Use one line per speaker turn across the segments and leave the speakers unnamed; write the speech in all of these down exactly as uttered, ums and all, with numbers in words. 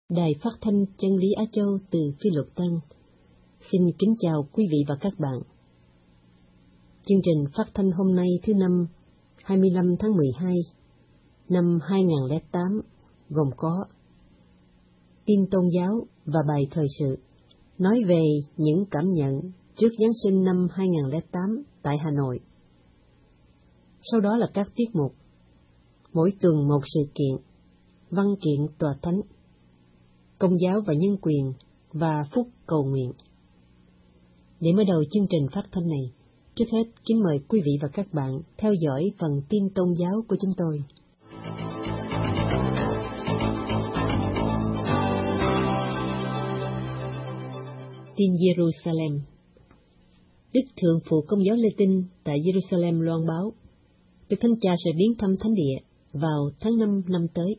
Đài Phát thanh Chân lý Á Châu từ Phi Luật Tân xin kính chào quý vị và các bạn. Chương trình phát thanh hôm nay thứ năm, hai mươi lăm tháng mười hai năm hai nghìn không trăm lẻ tám gồm có tin tôn giáo và bài thời sự nói về những cảm nhận trước Giáng sinh năm hai nghìn không trăm lẻ tám tại Hà Nội. Sau đó là các tiết mục mỗi tuần một sự kiện, văn kiện tòa thánh, Công giáo và nhân quyền và phúc cầu nguyện. Để mở đầu chương trình phát thanh này, trước hết kính mời quý vị và các bạn theo dõi phần tin tôn giáo của chúng tôi. Tin Jerusalem. Đức Thượng phụ Công giáo Lê Tinh tại Jerusalem loan báo, Đức Thánh Cha sẽ viếng thăm thánh địa vào tháng năm năm tới.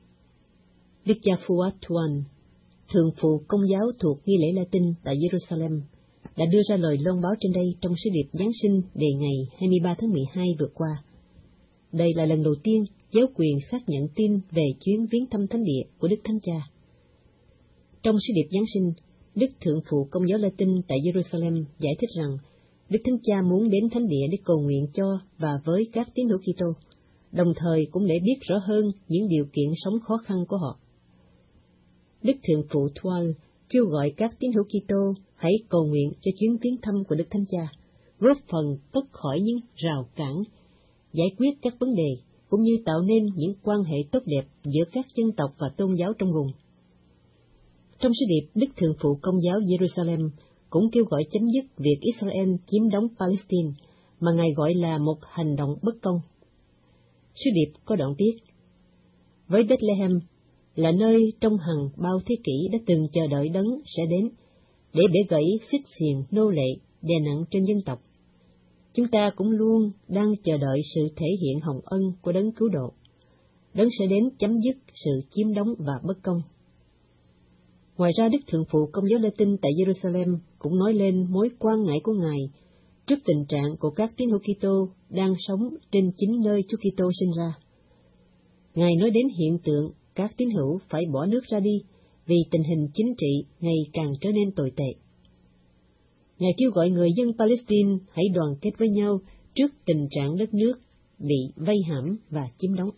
Đức cha Fuad Tuan, Thượng phụ Công giáo thuộc nghi lễ Latin tại Jerusalem, đã đưa ra lời loan báo trên đây trong sứ điệp Giáng sinh đề ngày hai mươi ba tháng mười hai vừa qua. Đây là lần đầu tiên giáo quyền xác nhận tin về chuyến viếng thăm thánh địa của Đức Thánh Cha. Trong sứ điệp Giáng sinh, Đức Thượng phụ Công giáo Latin tại Jerusalem giải thích rằng Đức Thánh Cha muốn đến thánh địa để cầu nguyện cho và với các tín hữu Kitô, đồng thời cũng để biết rõ hơn những điều kiện sống khó khăn của họ. Đức Thượng phụ Toile kêu gọi các tín hữu Kitô hãy cầu nguyện cho chuyến viếng thăm của Đức Thánh Cha, góp phần cất khỏi những rào cản, giải quyết các vấn đề, cũng như tạo nên những quan hệ tốt đẹp giữa các dân tộc và tôn giáo trong vùng. Trong sứ điệp, Đức Thượng phụ Công giáo Jerusalem cũng kêu gọi chấm dứt việc Israel chiếm đóng Palestine, mà Ngài gọi là một hành động bất công. Sứ điệp có đoạn viết: với Bethlehem là nơi trong hàng bao thế kỷ đã từng chờ đợi Đấng sẽ đến, để bẻ gãy xích xiềng nô lệ đè nặng trên dân tộc. Chúng ta cũng luôn đang chờ đợi sự thể hiện hồng ân của Đấng cứu độ. Đấng sẽ đến chấm dứt sự chiếm đóng và bất công. Ngoài ra, Đức Thượng phụ Công giáo Lê Tinh tại Jerusalem cũng nói lên mối quan ngại của Ngài trước tình trạng của các tín hữu Kitô đang sống trên chính nơi Chúa Kitô sinh ra. Ngài nói đến hiện tượng các tín hữu phải bỏ nước ra đi vì tình hình chính trị ngày càng trở nên tồi tệ. Ngài kêu gọi người dân Palestine hãy đoàn kết với nhau trước tình trạng đất nước bị vây hãm và chiếm đóng.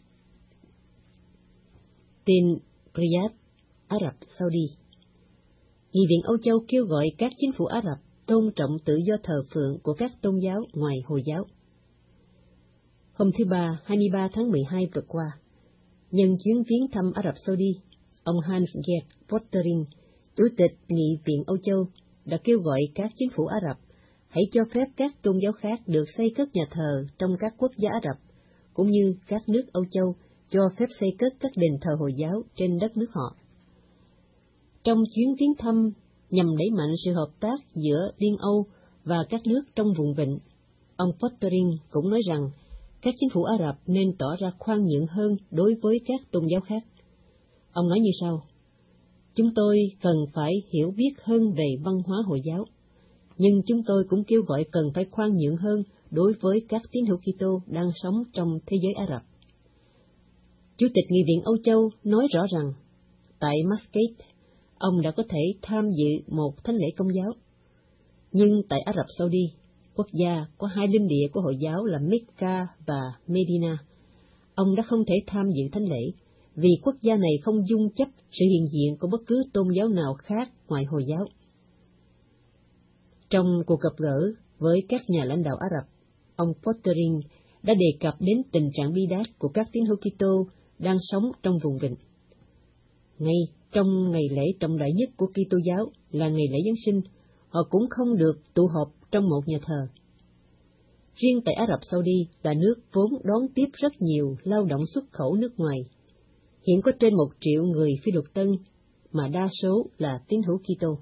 Tin Riyadh, Ả Rập Saudi. Nghị viện Âu Châu kêu gọi các chính phủ Ả Rập tôn trọng tự do thờ phượng của các tôn giáo ngoài Hồi giáo. Hôm thứ Ba, hai mươi ba tháng mười hai vừa qua, nhân chuyến viếng thăm Ả Rập Saudi, ông Hans-Gert Pöttering, Chủ tịch Nghị viện Âu Châu, đã kêu gọi các chính phủ Ả Rập hãy cho phép các tôn giáo khác được xây cất nhà thờ trong các quốc gia Ả Rập, cũng như các nước Âu Châu cho phép xây cất các đền thờ Hồi giáo trên đất nước họ. Trong chuyến viếng thăm nhằm đẩy mạnh sự hợp tác giữa Liên Âu và các nước trong vùng vịnh, ông Pöttering cũng nói rằng các chính phủ Ả Rập nên tỏ ra khoan nhượng hơn đối với các tôn giáo khác. Ông nói như sau: chúng tôi cần phải hiểu biết hơn về văn hóa Hồi giáo, nhưng chúng tôi cũng kêu gọi cần phải khoan nhượng hơn đối với các tín hữu Kitô đang sống trong thế giới Ả Rập. Chủ tịch Nghị viện Âu Châu nói rõ rằng, tại Muscat, ông đã có thể tham dự một thánh lễ công giáo, nhưng tại Ả Rập Saudi, quốc gia có hai linh địa của Hồi giáo là Mecca và Medina, ông đã không thể tham dự thánh lễ vì quốc gia này không dung chấp sự hiện diện của bất cứ tôn giáo nào khác ngoài Hồi giáo. Trong cuộc gặp gỡ với các nhà lãnh đạo Ả Rập, ông Pöttering đã đề cập đến tình trạng bi đát của các tín hữu Kitô đang sống trong vùng vịnh. Ngay trong ngày lễ trọng đại nhất của Kitô giáo là ngày lễ Giáng sinh, họ cũng không được tụ họp trong một nhà thờ. Riêng tại Ả Rập Saudi là nước vốn đón tiếp rất nhiều lao động xuất khẩu nước ngoài. Hiện có trên một triệu người Phi Luật Tân, mà đa số là tín hữu Kitô.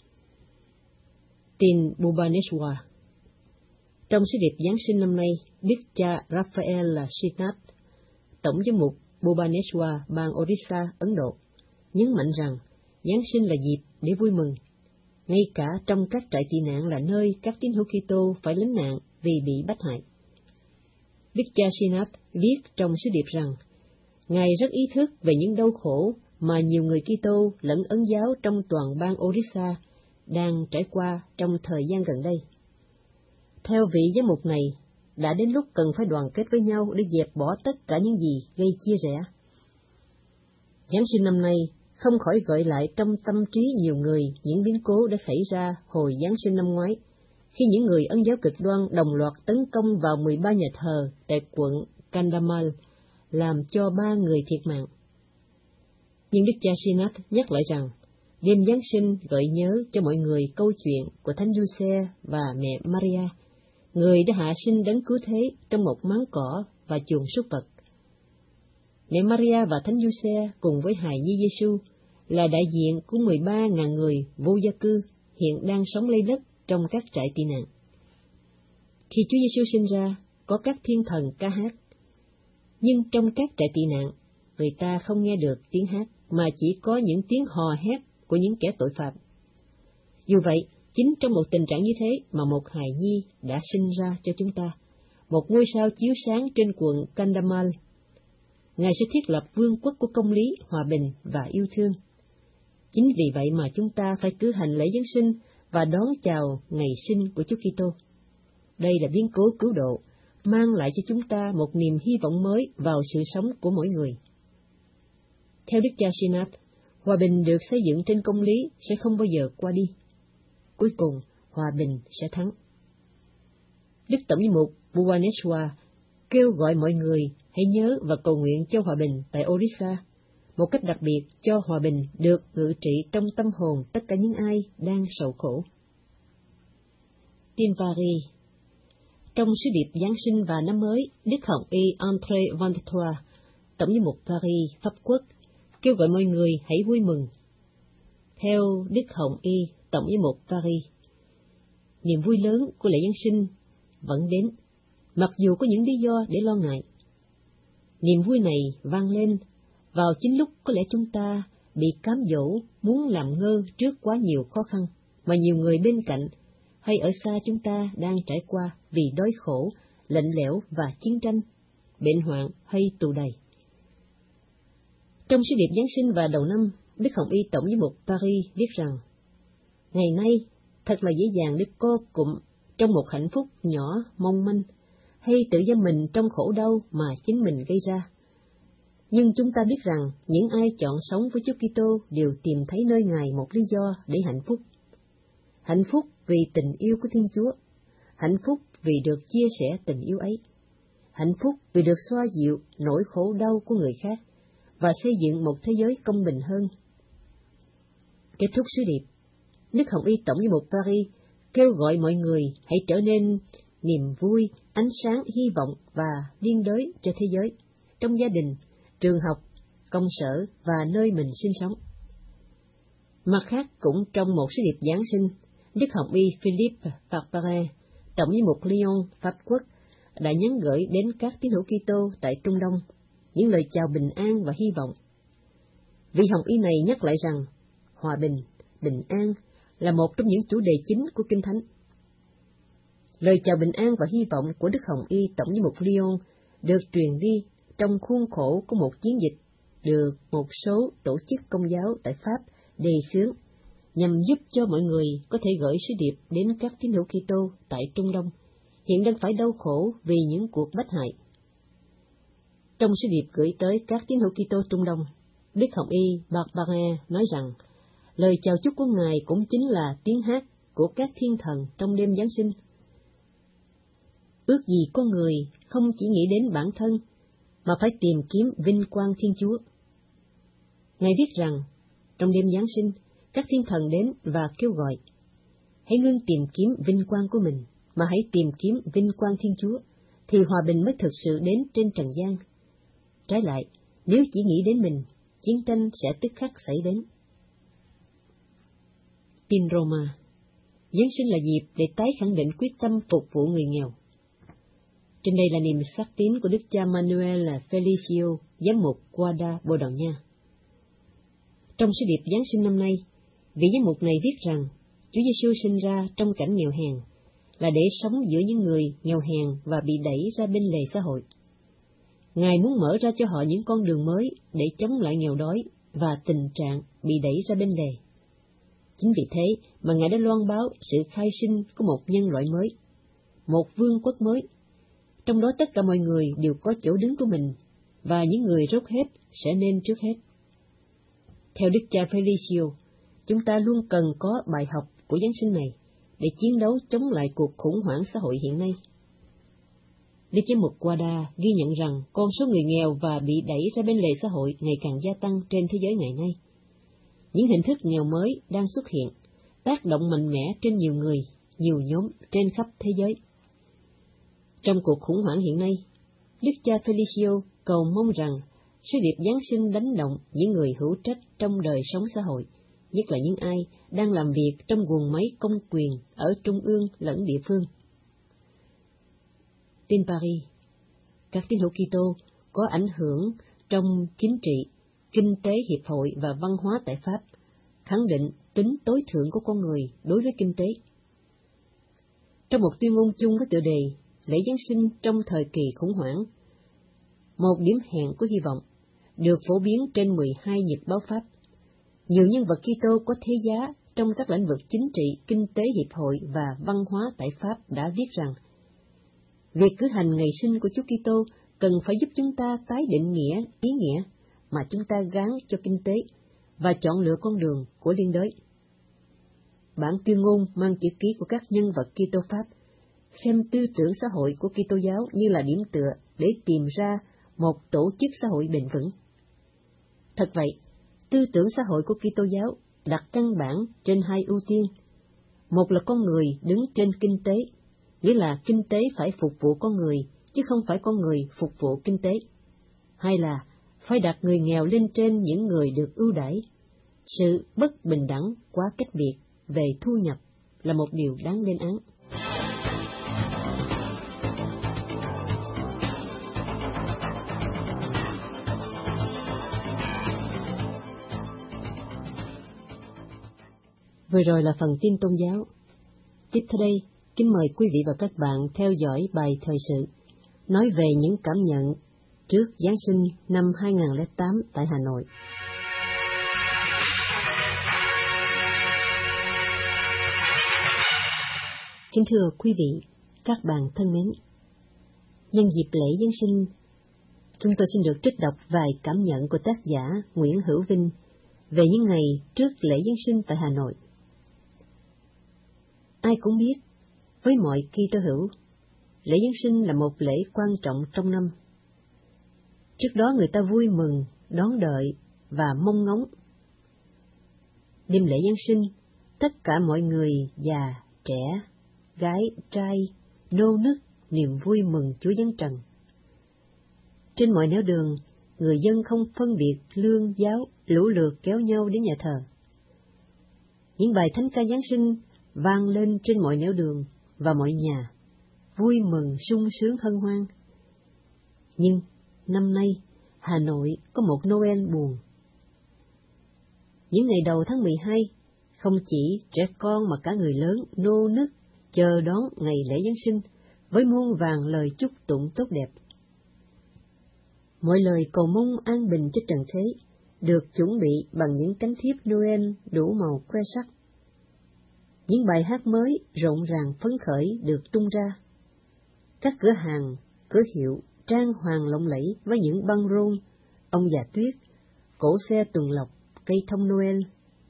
Tin Bhubaneswar. Trong sứ điệp Giáng sinh năm nay, Đức cha Raphael Srinath, Tổng giám mục Bhubaneswar, bang Orissa, Ấn Độ, nhấn mạnh rằng Giáng sinh là dịp để vui mừng, ngay cả trong các trại tị nạn là nơi các tín hữu Kitô phải lánh nạn vì bị bách hại. Đức cha Srinath viết trong sứ điệp rằng Ngài rất ý thức về những đau khổ mà nhiều người Kitô lẫn Ấn giáo trong toàn bang Orissa đang trải qua trong thời gian gần đây. Theo vị giám mục này, đã đến lúc cần phải đoàn kết với nhau để dẹp bỏ tất cả những gì gây chia rẽ. Giáng sinh năm nay không khỏi gợi lại trong tâm trí nhiều người những biến cố đã xảy ra hồi Giáng sinh năm ngoái, khi những người Ấn giáo cực đoan đồng loạt tấn công vào mười ba nhà thờ tại quận Kandhamal, làm cho ba người thiệt mạng. Nhưng Đức cha Srinath nhắc lại rằng, đêm Giáng sinh gợi nhớ cho mọi người câu chuyện của Thánh Giuse và mẹ Maria, người đã hạ sinh đấng cứu thế trong một máng cỏ và chuồng súc vật. Mẹ Maria và Thánh Giuse cùng với hài nhi Giêsu là đại diện của mười ba nghìn người vô gia cư hiện đang sống lây đất trong các trại tị nạn. Khi Chúa Giêsu sinh ra, có các thiên thần ca hát, nhưng trong các trại tị nạn, người ta không nghe được tiếng hát, mà chỉ có những tiếng hò hét của những kẻ tội phạm. Dù vậy, chính trong một tình trạng như thế mà một hài nhi đã sinh ra cho chúng ta, một ngôi sao chiếu sáng trên quận Kandhamal. Ngài sẽ thiết lập vương quốc của công lý, hòa bình và yêu thương. Chính vì vậy mà chúng ta phải cử hành lễ Giáng sinh và đón chào ngày sinh của Chúa Kitô. Đây là biến cố cứu độ, mang lại cho chúng ta một niềm hy vọng mới vào sự sống của mỗi người. Theo Đức cha Srinath, hòa bình được xây dựng trên công lý sẽ không bao giờ qua đi. Cuối cùng, hòa bình sẽ thắng. Đức Tổng giám mục Bhubaneswar kêu gọi mọi người hãy nhớ và cầu nguyện cho hòa bình tại Orissa, một cách đặc biệt cho hòa bình được ngự trị trong tâm hồn tất cả những ai đang sầu khổ. Tin Paris. Trong sứ điệp Giáng sinh và năm mới, Đức Hồng Y André Vandetoire, Tổng giám mục Paris, Pháp Quốc, kêu gọi mọi người hãy vui mừng. Theo Đức Hồng Y, Tổng giám mục Paris, niềm vui lớn của lễ Giáng sinh vẫn đến, mặc dù có những lý do để lo ngại. Niềm vui này vang lên vào chính lúc có lẽ chúng ta bị cám dỗ muốn làm ngơ trước quá nhiều khó khăn mà nhiều người bên cạnh hay ở xa chúng ta đang trải qua vì đói khổ, lạnh lẽo và chiến tranh, bệnh hoạn hay tù đầy. Trong sứ điệp Giáng sinh và đầu năm, Đức Hồng Y Tổng giám mục Paris viết rằng, ngày nay thật là dễ dàng để co cụm trong một hạnh phúc nhỏ mong manh, hay tự giam mình trong khổ đau mà chính mình gây ra. Nhưng chúng ta biết rằng những ai chọn sống với Chúa Kitô đều tìm thấy nơi Ngài một lý do để hạnh phúc. Hạnh phúc vì tình yêu của Thiên Chúa, hạnh phúc vì được chia sẻ tình yêu ấy, hạnh phúc vì được xoa dịu nỗi khổ đau của người khác và xây dựng một thế giới công bình hơn. Kết thúc sứ điệp, Đức Hồng Y Tổng giám mục Paris kêu gọi mọi người hãy trở nên niềm vui, ánh sáng, hy vọng và liên đới cho thế giới, trong gia đình, trường học, công sở và nơi mình sinh sống. Mặt khác, cũng trong một sứ điệp Giáng sinh, Đức Hồng Y Philippe Barbarin, Tổng giám mục Lyon, Pháp Quốc, đã nhắn gửi đến các tín hữu Kitô tại Trung Đông những lời chào bình an và hy vọng. Vị Hồng Y này nhắc lại rằng hòa bình, bình an là một trong những chủ đề chính của Kinh Thánh. Lời chào bình an và hy vọng của Đức Hồng Y Tổng giám mục Lyon được truyền đi trong khuôn khổ của một chiến dịch được một số tổ chức công giáo tại Pháp đề xướng nhằm giúp cho mọi người có thể gửi sứ điệp đến các tín hữu Kitô tại Trung Đông hiện đang phải đau khổ vì những cuộc bách hại. Trong sứ điệp gửi tới các tín hữu Kitô Trung Đông, Đức Hồng Y Barbarin nói rằng lời chào chúc của Ngài cũng chính là tiếng hát của các thiên thần trong đêm Giáng sinh. Ước gì con người không chỉ nghĩ đến bản thân, mà phải tìm kiếm vinh quang Thiên Chúa. Ngài viết rằng, trong đêm Giáng sinh, các thiên thần đến và kêu gọi, hãy ngưng tìm kiếm vinh quang của mình, mà hãy tìm kiếm vinh quang Thiên Chúa, thì hòa bình mới thực sự đến trên trần gian. Trái lại, nếu chỉ nghĩ đến mình, chiến tranh sẽ tức khắc xảy đến. Tin Roma. Giáng sinh là dịp để tái khẳng định quyết tâm phục vụ người nghèo. Trên đây là niềm xác tín của Đức cha Manuel Felicio, giám mục Guarda, Bồ Đào Nha. Trong sứ điệp Giáng sinh năm nay, vị giám mục này viết rằng Chúa Giêsu sinh ra trong cảnh nghèo hèn, là để sống giữa những người nghèo hèn và bị đẩy ra bên lề xã hội. Ngài muốn mở ra cho họ những con đường mới để chống lại nghèo đói và tình trạng bị đẩy ra bên lề. Chính vì thế mà Ngài đã loan báo sự khai sinh của một nhân loại mới, một vương quốc mới. Trong đó tất cả mọi người đều có chỗ đứng của mình, và những người rốt hết sẽ nên trước hết. Theo Đức cha Felicio, chúng ta luôn cần có bài học của Giáng sinh này để chiến đấu chống lại cuộc khủng hoảng xã hội hiện nay. Đức Giám mục Guada ghi nhận rằng con số người nghèo và bị đẩy ra bên lề xã hội ngày càng gia tăng trên thế giới ngày nay. Những hình thức nghèo mới đang xuất hiện, tác động mạnh mẽ trên nhiều người, nhiều nhóm trên khắp thế giới. Trong cuộc khủng hoảng hiện nay, Đức cha Felicio cầu mong rằng sứ điệp Giáng sinh đánh động những người hữu trách trong đời sống xã hội, nhất là những ai đang làm việc trong guồng máy công quyền ở trung ương lẫn địa phương. Tin Paris, các tín hữu Kitô có ảnh hưởng trong chính trị, kinh tế, hiệp hội và văn hóa tại Pháp, khẳng định tính tối thượng của con người đối với kinh tế. Trong một tuyên ngôn chung có tựa đề Lễ Giáng sinh trong thời kỳ khủng hoảng, một điểm hẹn của hy vọng, được phổ biến trên mười hai nhật báo Pháp. Nhiều nhân vật Kitô có thế giá trong các lĩnh vực chính trị, kinh tế, hiệp hội và văn hóa tại Pháp đã viết rằng việc cử hành ngày sinh của Chúa Kitô cần phải giúp chúng ta tái định nghĩa ý nghĩa mà chúng ta gán cho kinh tế và chọn lựa con đường của liên đới. Bản tuyên ngôn mang chữ ký của các nhân vật Kitô Pháp xem tư tưởng xã hội của Kitô giáo như là điểm tựa để tìm ra một tổ chức xã hội bền vững. Thật vậy, tư tưởng xã hội của Kitô giáo đặt căn bản trên hai ưu tiên. Một là con người đứng trên kinh tế, nghĩa là kinh tế phải phục vụ con người, chứ không phải con người phục vụ kinh tế. Hai là phải đặt người nghèo lên trên những người được ưu đãi. Sự bất bình đẳng quá cách biệt về thu nhập là một điều đáng lên án. Vừa rồi là phần tin tôn giáo. Tiếp theo đây, kính mời quý vị và các bạn theo dõi bài thời sự, nói về những cảm nhận trước Giáng sinh năm hai nghìn không trăm lẻ tám tại Hà Nội. Kính thưa quý vị, các bạn thân mến, nhân dịp lễ Giáng sinh, chúng tôi xin được trích đọc vài cảm nhận của tác giả Nguyễn Hữu Vinh về những ngày trước lễ Giáng sinh tại Hà Nội. Ai cũng biết, với mọi Kitô hữu, lễ Giáng sinh là một lễ quan trọng trong năm. Trước đó người ta vui mừng, đón đợi và mong ngóng. Đêm lễ Giáng sinh, tất cả mọi người già, trẻ, gái, trai, nô nức niềm vui mừng Chúa giáng trần. Trên mọi nẻo đường, người dân không phân biệt lương giáo, lũ lượt kéo nhau đến nhà thờ. Những bài thánh ca Giáng sinh vang lên trên mọi nẻo đường và mọi nhà, vui mừng, sung sướng hân hoan. Nhưng năm nay, Hà Nội có một Noel buồn. Những ngày đầu tháng mười hai, không chỉ trẻ con mà cả người lớn nô nức chờ đón ngày lễ Giáng sinh với muôn vàn lời chúc tụng tốt đẹp. Mọi lời cầu mong an bình cho trần thế được chuẩn bị bằng những cánh thiếp Noel đủ màu khoe sắc. Những bài hát mới rộn ràng phấn khởi được tung ra. Các cửa hàng, cửa hiệu trang hoàng lộng lẫy với những băng rôn, ông già tuyết, cỗ xe tuần lộc, cây thông Noel.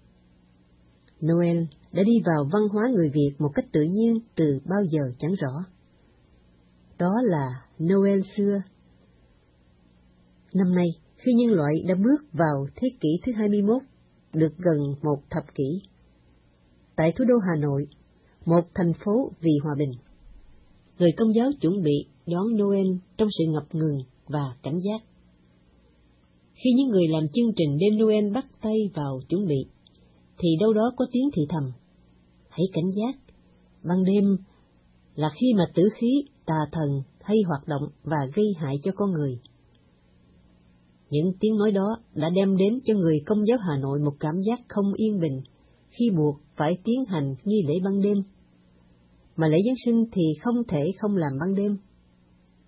Noel đã đi vào văn hóa người Việt một cách tự nhiên từ bao giờ chẳng rõ. Đó là Noel xưa. Năm nay, khi nhân loại đã bước vào thế kỷ thứ hai mươi mốt, được gần một thập kỷ, tại thủ đô Hà Nội, một thành phố vì hòa bình, người Công giáo chuẩn bị đón Noel trong sự ngập ngừng và cảnh giác. Khi những người làm chương trình đêm Noel bắt tay vào chuẩn bị, thì đâu đó có tiếng thì thầm: hãy cảnh giác, ban đêm là khi mà tử khí, tà thần hay hoạt động và gây hại cho con người. Những tiếng nói đó đã đem đến cho người Công giáo Hà Nội một cảm giác không yên bình khi buộc phải tiến hành nghi lễ ban đêm, mà lễ Giáng sinh thì không thể không làm ban đêm.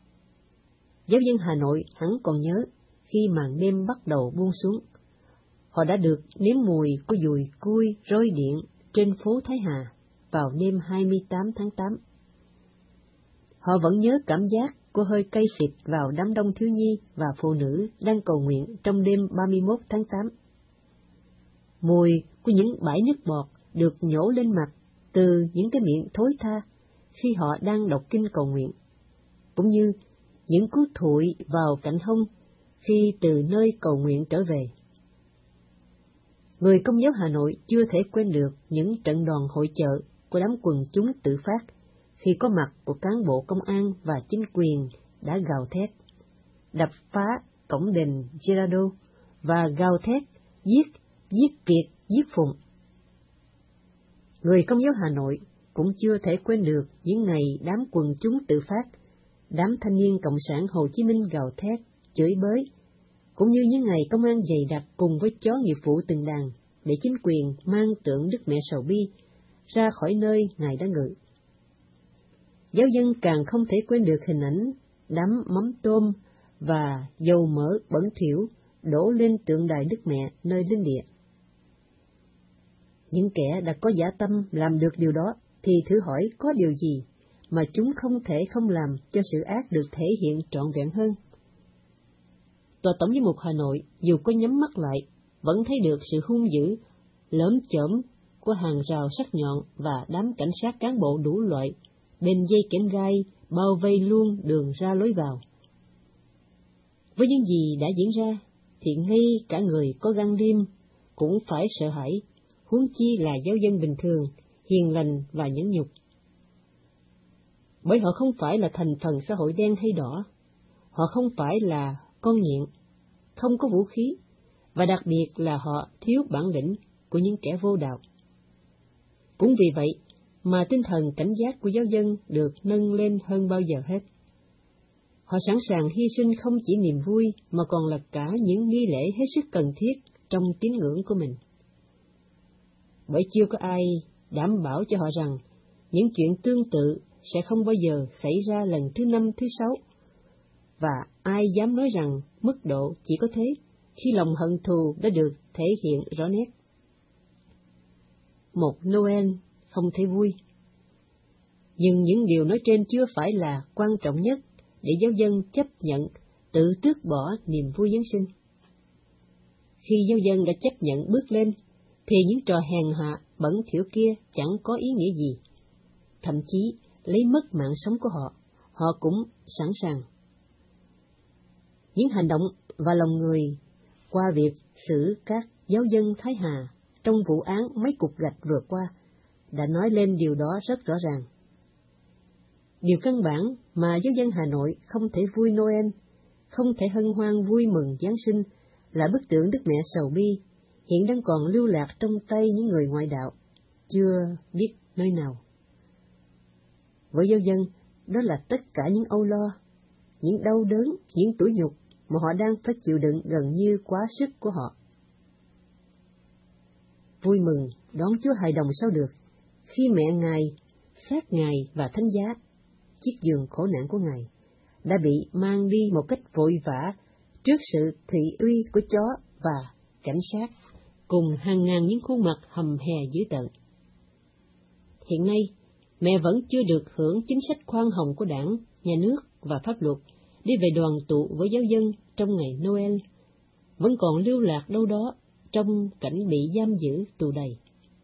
Giáo dân Hà Nội hẳn còn nhớ khi màn đêm bắt đầu buông xuống, họ đã được nếm mùi của dùi cui roi điện trên phố Thái Hà vào đêm hai mươi tám tháng tám. Họ vẫn nhớ cảm giác của hơi cay xịt vào đám đông thiếu nhi và phụ nữ đang cầu nguyện trong đêm ba mươi mốt tháng tám. Mùi của những bãi nước bọt được nhổ lên mặt từ những cái miệng thối tha khi họ đang đọc kinh cầu nguyện, cũng như những cú thụi vào cạnh hông khi từ nơi cầu nguyện trở về. Người Công giáo Hà Nội chưa thể quên được những trận đòn hội chợ của đám quần chúng tự phát khi có mặt của cán bộ công an và chính quyền đã gào thét, đập phá cổng đền Girardeau và gào thét giết, giết Kiệt, giết Phụng. Người Công giáo Hà Nội cũng chưa thể quên được những ngày đám quần chúng tự phát, đám thanh niên Cộng sản Hồ Chí Minh gào thét, chửi bới, cũng như những ngày công an dày đặc cùng với chó nghiệp vụ từng đàn để chính quyền mang tượng Đức Mẹ Sầu Bi ra khỏi nơi Ngài đã ngự. Giáo dân càng không thể quên được hình ảnh đám mắm tôm và dầu mỡ bẩn thỉu đổ lên tượng đài Đức Mẹ nơi linh địa. Những kẻ đã có dã tâm làm được điều đó thì thử hỏi có điều gì mà chúng không thể không làm cho sự ác được thể hiện trọn vẹn hơn. Tòa Tổng giám mục Hà Nội dù có nhắm mắt lại vẫn thấy được sự hung dữ, lởm chởm của hàng rào sắc nhọn và đám cảnh sát cán bộ đủ loại bên dây kẽm gai bao vây luôn đường ra lối vào. Với những gì đã diễn ra thì ngay cả người có gan liêm cũng phải sợ hãi, huống chi là giáo dân bình thường, hiền lành và nhẫn nhục. Bởi họ không phải là thành phần xã hội đen hay đỏ, họ không phải là con nghiện, không có vũ khí, và đặc biệt là họ thiếu bản lĩnh của những kẻ vô đạo. Cũng vì vậy mà tinh thần cảnh giác của giáo dân được nâng lên hơn bao giờ hết. Họ sẵn sàng hy sinh không chỉ niềm vui mà còn là cả những nghi lễ hết sức cần thiết trong tín ngưỡng của mình. Bởi chưa có ai đảm bảo cho họ rằng những chuyện tương tự sẽ không bao giờ xảy ra lần thứ năm, thứ sáu, và ai dám nói rằng mức độ chỉ có thế khi lòng hận thù đã được thể hiện rõ nét. Một Noel không thể vui. Nhưng những điều nói trên chưa phải là quan trọng nhất để giáo dân chấp nhận tự tước bỏ niềm vui Giáng sinh. Khi giáo dân đã chấp nhận bước lên, thì những trò hèn hạ, bẩn thỉu kia chẳng có ý nghĩa gì. Thậm chí, lấy mất mạng sống của họ, họ cũng sẵn sàng. Những hành động và lòng người qua việc xử các giáo dân Thái Hà trong vụ án mấy cục gạch vừa qua đã nói lên điều đó rất rõ ràng. Điều căn bản mà giáo dân Hà Nội không thể vui Noel, không thể hân hoan vui mừng Giáng sinh là bức tượng Đức Mẹ Sầu Bi hiện đang còn lưu lạc trong tay những người ngoại đạo, chưa biết nơi nào. Với giáo dân, đó là tất cả những âu lo, những đau đớn, những tủi nhục mà họ đang phải chịu đựng gần như quá sức của họ. Vui mừng đón Chúa hài đồng sao được, khi mẹ Ngài, xác Ngài và thánh giá, chiếc giường khổ nạn của Ngài, đã bị mang đi một cách vội vã trước sự thị uy của chó và cảnh sát, cùng hàng ngàn những khuôn mặt hầm hè dữ tợn. Hiện nay, mẹ vẫn chưa được hưởng chính sách khoan hồng của Đảng, Nhà nước và pháp luật để về đoàn tụ với giáo dân trong ngày Noel, vẫn còn lưu lạc đâu đó trong cảnh bị giam giữ tù đầy.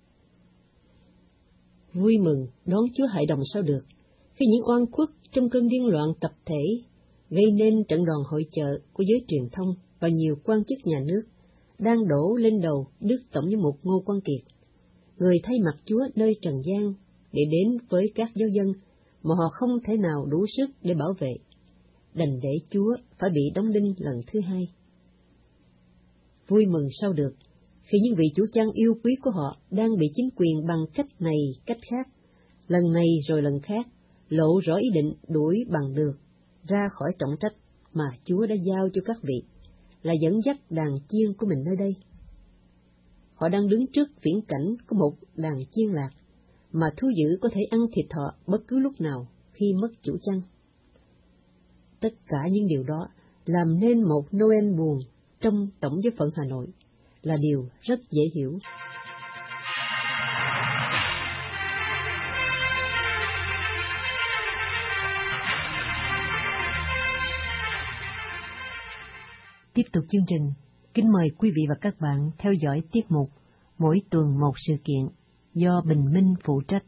Vui mừng đón Chúa hài đồng sao được, khi những oan khuất trong cơn điên loạn tập thể gây nên trận đòn hội chợ của giới truyền thông và nhiều quan chức nhà nước đang đổ lên đầu Đức Tổng giám mục Ngô Quang Kiệt, người thay mặt Chúa nơi trần gian để đến với các giáo dân mà họ không thể nào đủ sức để bảo vệ, đành để Chúa phải bị đóng đinh lần thứ hai. Vui mừng sao được, khi những vị chủ trang yêu quý của họ đang bị chính quyền bằng cách này cách khác, lần này rồi lần khác, lộ rõ ý định đuổi bằng được ra khỏi trọng trách mà Chúa đã giao cho các vị, là dẫn dắt đàn chiên của mình nơi đây. Họ đang đứng trước viễn cảnh của một đàn chiên lạc, mà thú dữ có thể ăn thịt họ bất cứ lúc nào khi mất chủ chăn. Tất cả những điều đó làm nên một Noel buồn trong Tổng giáo phận Hà Nội, là điều rất dễ hiểu. Tiếp tục chương trình, kính mời quý vị và các bạn theo dõi tiết mục Mỗi tuần một sự kiện do Bình Minh phụ trách.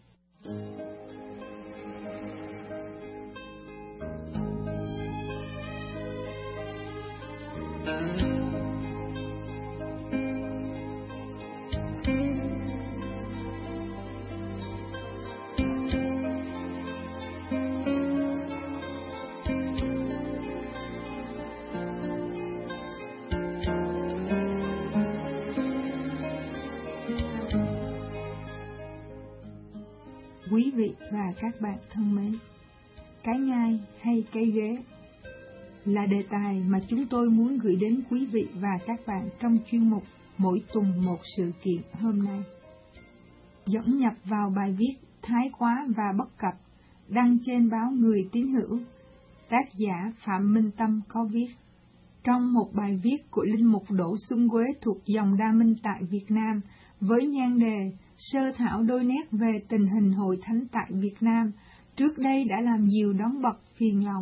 Quý vị và các bạn thân mến, cái ngai hay cái ghế là đề tài mà chúng tôi muốn gửi đến quý vị và các bạn trong chuyên mục Mỗi tuần một sự kiện hôm nay. Dẫn nhập vào bài viết Thái quá và bất cập đăng trên báo Người Tín Hữu, tác giả Phạm Minh Tâm có viết: trong một bài viết của Linh mục Đỗ Xuân Quế thuộc dòng Đa Minh tại Việt Nam với nhan đề Sơ thảo đôi nét về tình hình hội thánh tại Việt Nam, trước đây đã làm nhiều đón bật phiền lòng.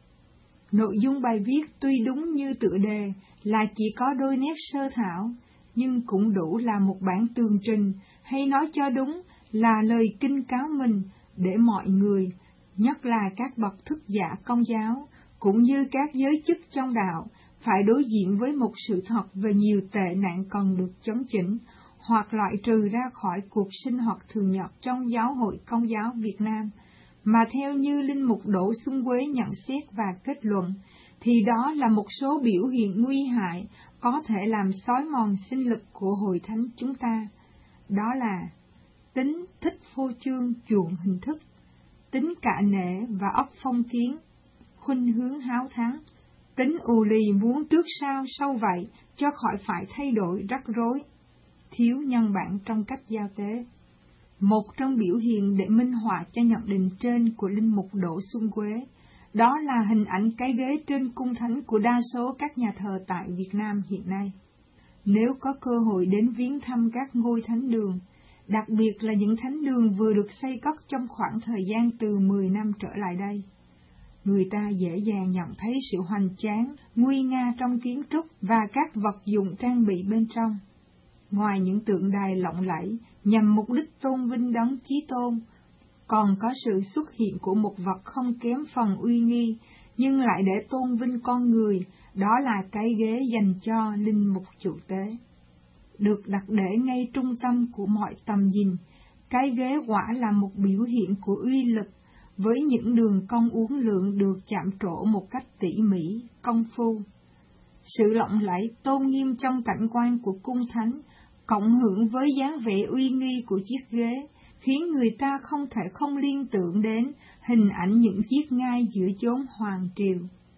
Nội dung bài viết tuy đúng như tựa đề là chỉ có đôi nét sơ thảo, nhưng cũng đủ là một bản tường trình, hay nói cho đúng là lời kinh cáo mình để mọi người, nhất là các bậc thức giả Công giáo, cũng như các giới chức trong đạo, phải đối diện với một sự thật về nhiều tệ nạn cần được chấn chỉnh, hoặc loại trừ ra khỏi cuộc sinh hoạt thường nhật trong giáo hội Công giáo Việt Nam, mà theo như Linh mục Đỗ Xuân Quế nhận xét và kết luận, thì đó là một số biểu hiện nguy hại có thể làm xói mòn sinh lực của hội thánh chúng ta. Đó là tính thích phô trương chuộng hình thức, tính cạ nể và óc phong kiến, khuynh hướng háo thắng, tính ù lì muốn trước sau sau vậy cho khỏi phải thay đổi rắc rối, thiếu nhân bản trong cách giao tế. Một trong biểu hiện để minh họa cho nhận định trên của Linh mục Đỗ Xuân Quế, đó là hình ảnh cái ghế trên cung thánh của đa số các nhà thờ tại Việt Nam hiện nay. Nếu có cơ hội đến viếng thăm các ngôi thánh đường, đặc biệt là những thánh đường vừa được xây cất trong khoảng thời gian từ mười năm trở lại đây, người ta dễ dàng nhận thấy sự hoành tráng, nguy nga trong kiến trúc và các vật dụng trang bị bên trong. Ngoài những tượng đài lộng lẫy nhằm mục đích tôn vinh Đấng Chí Tôn, còn có sự xuất hiện của một vật không kém phần uy nghi, nhưng lại để tôn vinh con người, đó là cái ghế dành cho linh mục chủ tế. Được đặt để ngay trung tâm của mọi tầm nhìn, cái ghế quả là một biểu hiện của uy lực, với những đường cong uốn lượn được chạm trổ một cách tỉ mỉ, công phu. Sự lộng lẫy tôn nghiêm trong cảnh quan của cung thánh, cộng hưởng với dáng vẻ uy nghi của chiếc ghế, khiến người ta không thể không liên tưởng đến hình ảnh những chiếc ngai giữa chốn hoàng triều.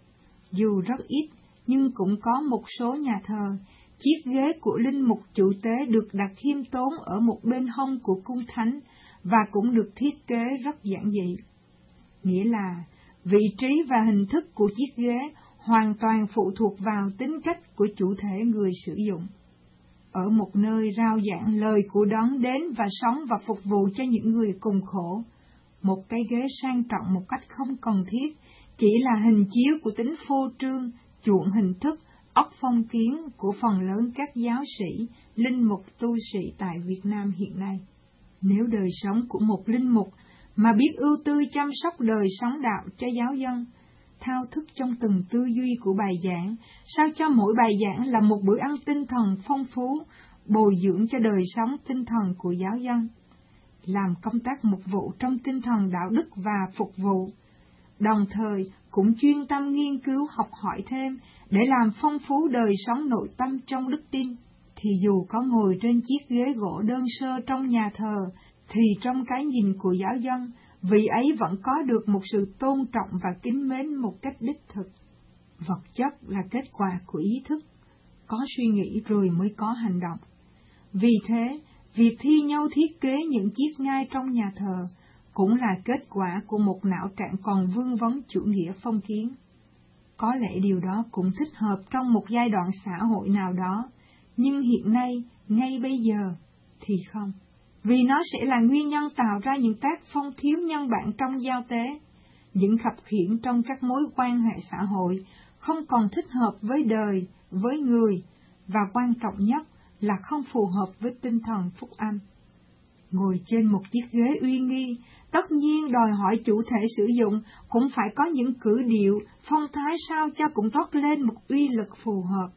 Dù rất ít, nhưng cũng có một số nhà thờ, chiếc ghế của linh mục chủ tế được đặt khiêm tốn ở một bên hông của cung thánh, và cũng được thiết kế rất giản dị. Nghĩa là, vị trí và hình thức của chiếc ghế hoàn toàn phụ thuộc vào tính cách của chủ thể người sử dụng. Ở một nơi rao giảng lời của Đấng đến và sống và phục vụ cho những người cùng khổ, một cái ghế sang trọng một cách không cần thiết chỉ là hình chiếu của tính phô trương, chuộng hình thức, óc phong kiến của phần lớn các giáo sĩ, linh mục tu sĩ tại Việt Nam hiện nay. Nếu đời sống của một linh mục mà biết ưu tư chăm sóc đời sống đạo cho giáo dân, thao thức trong từng tư duy của bài giảng, sao cho mỗi bài giảng là một bữa ăn tinh thần phong phú, bồi dưỡng cho đời sống tinh thần của giáo dân, làm công tác mục vụ trong tinh thần đạo đức và phục vụ, đồng thời cũng chuyên tâm nghiên cứu học hỏi thêm để làm phong phú đời sống nội tâm trong đức tin, thì dù có ngồi trên chiếc ghế gỗ đơn sơ trong nhà thờ, thì trong cái nhìn của giáo dân, vị ấy vẫn có được một sự tôn trọng và kính mến một cách đích thực. Vật chất là kết quả của ý thức, có suy nghĩ rồi mới có hành động. Vì thế, việc thi nhau thiết kế những chiếc ngai trong nhà thờ cũng là kết quả của một não trạng còn vương vấn chủ nghĩa phong kiến. Có lẽ điều đó cũng thích hợp trong một giai đoạn xã hội nào đó, Nhưng hiện nay, ngay bây giờ, thì không. Vì nó sẽ là nguyên nhân tạo ra những tác phong thiếu nhân bản trong giao tế, những khập khiễng trong các mối quan hệ xã hội không còn thích hợp với đời, với người, và quan trọng nhất là không phù hợp với tinh thần phúc âm. Ngồi trên một chiếc ghế uy nghi, tất nhiên đòi hỏi chủ thể sử dụng cũng phải có những cử điệu, phong thái sao cho cũng toát lên một uy lực phù hợp.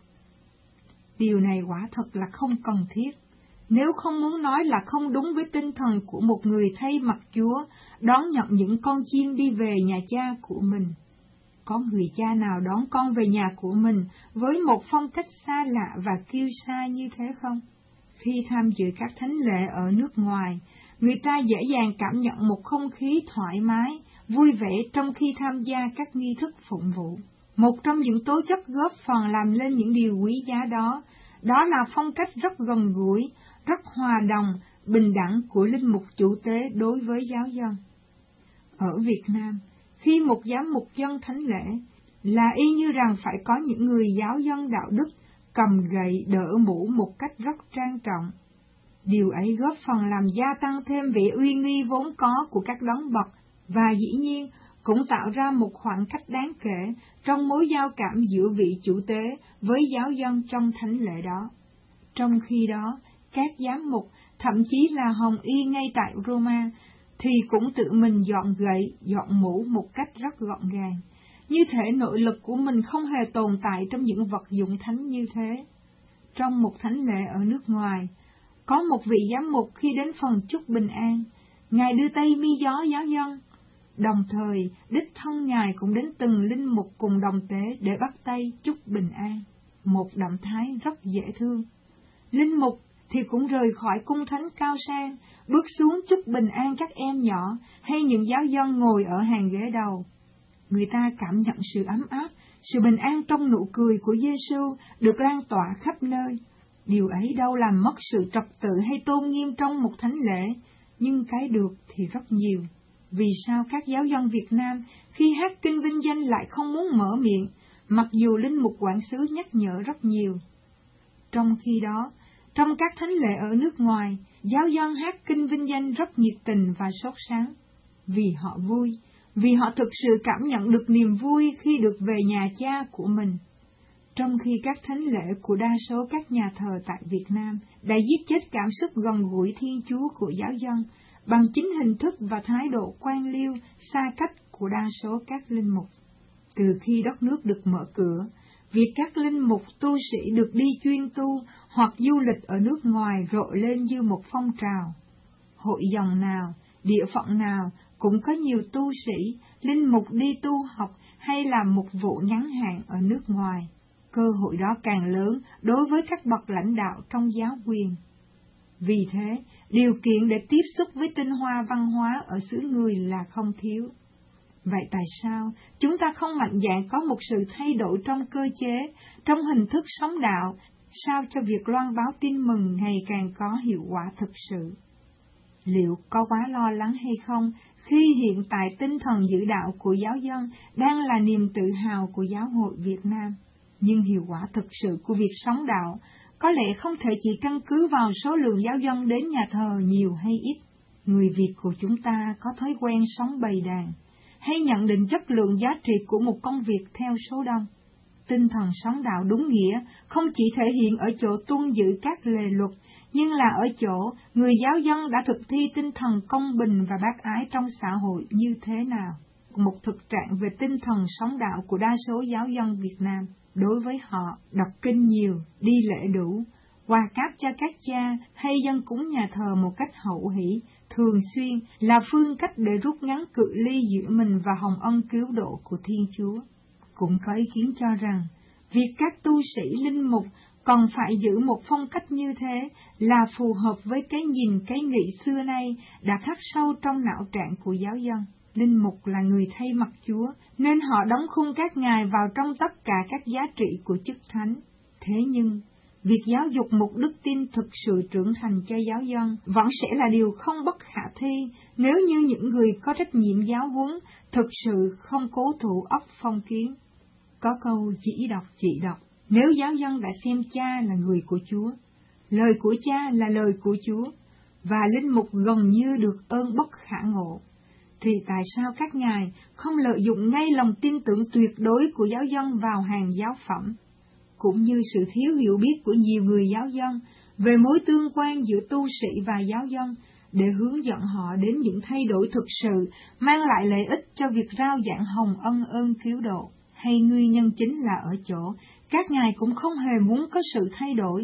Điều này quả thật là không cần thiết. Nếu không muốn nói là không đúng với tinh thần của một người thay mặt Chúa, đón nhận những con chiên đi về nhà cha của mình. Có người cha nào đón con về nhà của mình với một phong cách xa lạ và kiêu sa như thế không? Khi tham dự các thánh lễ ở nước ngoài, người ta dễ dàng cảm nhận một không khí thoải mái, vui vẻ trong khi tham gia các nghi thức phụng vụ. Một trong những tố chất góp phần làm lên những điều quý giá đó, đó là phong cách rất gần gũi, rất hòa đồng, bình đẳng của linh mục chủ tế đối với giáo dân. Ở Việt Nam, khi một giám mục dân thánh lễ, là y như rằng phải có những người giáo dân đạo đức, cầm gậy đỡ mũ một cách rất trang trọng. Điều ấy góp phần làm gia tăng thêm vẻ uy nghi vốn có của các đấng bậc, và dĩ nhiên cũng tạo ra một khoảng cách đáng kể trong mối giao cảm giữa vị chủ tế với giáo dân trong thánh lễ đó. Trong khi đó, các giám mục, thậm chí là hồng y ngay tại Roma, thì cũng tự mình dọn gậy, dọn mũ một cách rất gọn gàng. Như thể nội lực của mình không hề tồn tại trong những vật dụng thánh như thế. Trong một thánh lễ ở nước ngoài, có một vị giám mục khi đến phần chúc bình an, Ngài đưa tay mi gió giáo dân. Đồng thời, đích thân Ngài cũng đến từng linh mục cùng đồng tế để bắt tay chúc bình an, một động thái rất dễ thương. Linh mục thì cũng rời khỏi cung thánh cao sang, bước xuống chúc bình an các em nhỏ hay những giáo dân ngồi ở hàng ghế đầu. Người ta cảm nhận sự ấm áp, sự bình an trong nụ cười của Giê-xu được lan tỏa khắp nơi. Điều ấy đâu làm mất sự trật tự hay tôn nghiêm trong một thánh lễ, nhưng cái được thì rất nhiều. Vì sao các giáo dân Việt Nam khi hát kinh vinh danh lại không muốn mở miệng, mặc dù linh mục quản xứ nhắc nhở rất nhiều? Trong khi đó, trong các thánh lễ ở nước ngoài, giáo dân hát kinh vinh danh rất nhiệt tình và sốt sắng, vì họ vui, vì họ thực sự cảm nhận được niềm vui khi được về nhà cha của mình. Trong khi các thánh lễ của đa số các nhà thờ tại Việt Nam đã giết chết cảm xúc gần gũi Thiên Chúa của giáo dân bằng chính hình thức và thái độ quan liêu, xa cách của đa số các linh mục. Từ khi đất nước được mở cửa, việc các linh mục tu sĩ được đi chuyên tu hoặc du lịch ở nước ngoài rộ lên như một phong trào. Hội dòng nào, địa phận nào cũng có nhiều tu sĩ, linh mục đi tu học hay làm mục vụ ngắn hạn ở nước ngoài. Cơ hội đó càng lớn đối với các bậc lãnh đạo trong giáo quyền. Vì thế, điều kiện để tiếp xúc với tinh hoa văn hóa ở xứ người là không thiếu. Vậy tại sao chúng ta không mạnh dạn có một sự thay đổi trong cơ chế, trong hình thức sống đạo, sao cho việc loan báo tin mừng ngày càng có hiệu quả thực sự? Liệu có quá lo lắng hay không khi hiện tại tinh thần giữ đạo của giáo dân đang là niềm tự hào của giáo hội Việt Nam? Nhưng hiệu quả thực sự của việc sống đạo có lẽ không thể chỉ căn cứ vào số lượng giáo dân đến nhà thờ nhiều hay ít. Người Việt của chúng ta có thói quen sống bầy đàn, hay nhận định chất lượng giá trị của một công việc theo số đông. Tinh thần sống đạo đúng nghĩa không chỉ thể hiện ở chỗ tuân giữ các lề luật, nhưng là ở chỗ người giáo dân đã thực thi tinh thần công bình và bác ái trong xã hội như thế nào. Một thực trạng về tinh thần sống đạo của đa số giáo dân Việt Nam. Đối với họ, đọc kinh nhiều, đi lễ đủ, quà cáp cho các cha hay dân cúng nhà thờ một cách hậu hỷ, thường xuyên là phương cách để rút ngắn cự ly giữa mình và hồng ân cứu độ của Thiên Chúa. Cũng có ý kiến cho rằng, việc các tu sĩ linh mục còn phải giữ một phong cách như thế là phù hợp với cái nhìn cái nghĩ xưa nay đã khắc sâu trong não trạng của giáo dân. Linh mục là người thay mặt Chúa, nên họ đóng khung các ngài vào trong tất cả các giá trị của chức thánh. Thế nhưng, việc giáo dục một đức tin thực sự trưởng thành cho giáo dân vẫn sẽ là điều không bất khả thi nếu như những người có trách nhiệm giáo huấn thực sự không cố thủ óc phong kiến. Có câu chỉ đọc chỉ đọc, Nếu giáo dân đã xem Cha là người của Chúa, lời của Cha là lời của Chúa, và linh mục gần như được ơn bất khả ngộ, thì tại sao các ngài không lợi dụng ngay lòng tin tưởng tuyệt đối của giáo dân vào hàng giáo phẩm, cũng như sự thiếu hiểu biết của nhiều người giáo dân về mối tương quan giữa tu sĩ và giáo dân, để hướng dẫn họ đến những thay đổi thực sự mang lại lợi ích cho việc rao giảng hồng ân ơn cứu độ? Hay nguyên nhân chính là ở chỗ các ngài cũng không hề muốn có sự thay đổi?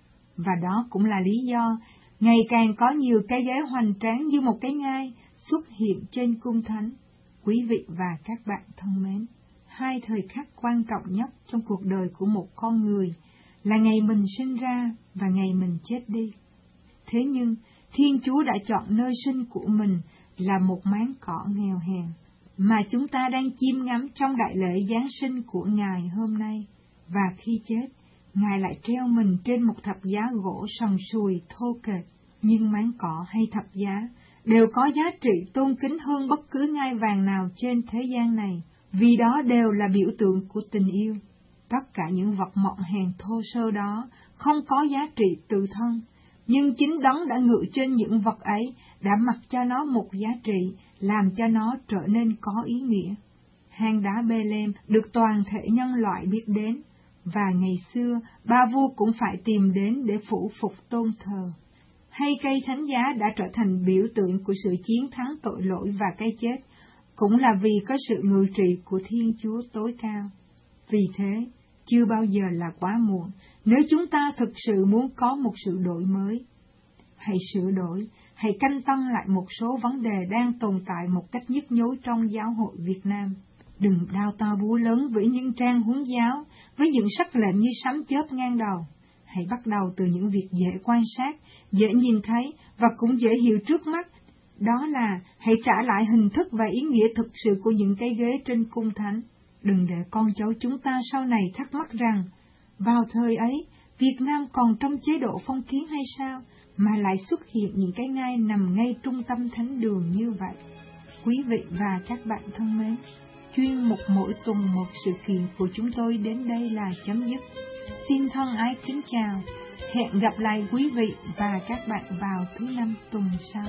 Và đó cũng là lý do ngày càng có nhiều cái ghế hoành tráng như một cái ngai xuất hiện trên cung thánh. Quý vị và các bạn thân mến, hai thời khắc quan trọng nhất trong cuộc đời của một con người là ngày mình sinh ra và ngày mình chết đi. Thế nhưng, Thiên Chúa đã chọn nơi sinh của mình là một máng cỏ nghèo hèn, mà chúng ta đang chiêm ngắm trong đại lễ Giáng sinh của Ngài hôm nay. Và khi chết, Ngài lại treo mình trên một thập giá gỗ sần sùi thô kệch. Nhưng máng cỏ hay thập giá đều có giá trị tôn kính hơn bất cứ ngai vàng nào trên thế gian này, vì đó đều là biểu tượng của tình yêu. Tất cả những vật mọn hèn thô sơ đó không có giá trị tự thân, nhưng chính Đấng đã ngự trên những vật ấy đã mặc cho nó một giá trị, làm cho nó trở nên có ý nghĩa. Hang đá Bê-lem được toàn thể nhân loại biết đến, và ngày xưa ba vua cũng phải tìm đến để phủ phục tôn thờ. Hay cây thánh giá đã trở thành biểu tượng của sự chiến thắng tội lỗi và cái chết, cũng là vì có sự ngự trị của Thiên Chúa tối cao. Vì thế, chưa bao giờ là quá muộn nếu chúng ta thực sự muốn có một sự đổi mới. Hãy sửa đổi, hãy canh tân lại một số vấn đề đang tồn tại một cách nhức nhối trong giáo hội Việt Nam. Đừng đao to búa lớn với những trang huấn giáo, với những sắc lệnh như sấm chớp ngang đầu. Hãy bắt đầu từ những việc dễ quan sát, dễ nhìn thấy và cũng dễ hiểu trước mắt. Đó là hãy trả lại hình thức và ý nghĩa thực sự của những cái ghế trên cung thánh. Đừng để con cháu chúng ta sau này thắc mắc rằng, vào thời ấy, Việt Nam còn trong chế độ phong kiến hay sao, mà lại xuất hiện những cái ngai nằm ngay trung tâm thánh đường như vậy. Quý vị và các bạn thân mến, chuyên mục mỗi tuần một sự kiện của chúng tôi đến đây là chấm dứt. Xin thân ái kính chào, hẹn gặp lại quý vị và các bạn vào thứ năm tuần sau.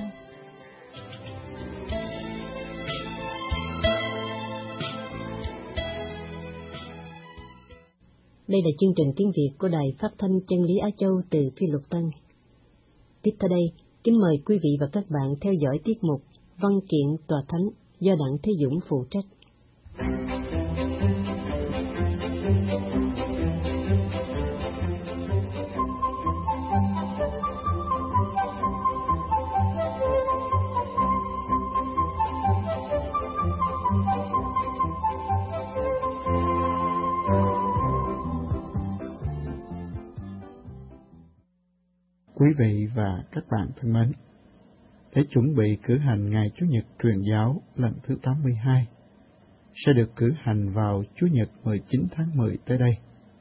Đây là chương trình tiếng Việt của Đài Phát thanh Chân lý Á Châu từ Phi Luật Tân. Tiếp theo đây, kính mời quý vị và các bạn theo dõi tiết mục Văn kiện Tòa Thánh do Đặng Thế Dũng phụ trách.
Quý vị và các bạn thân mến, để chuẩn bị cử hành Ngày Chủ nhật Truyền giáo lần thứ tám mươi hai, sẽ được cử hành vào Chủ nhật mười chín tháng mười tới đây.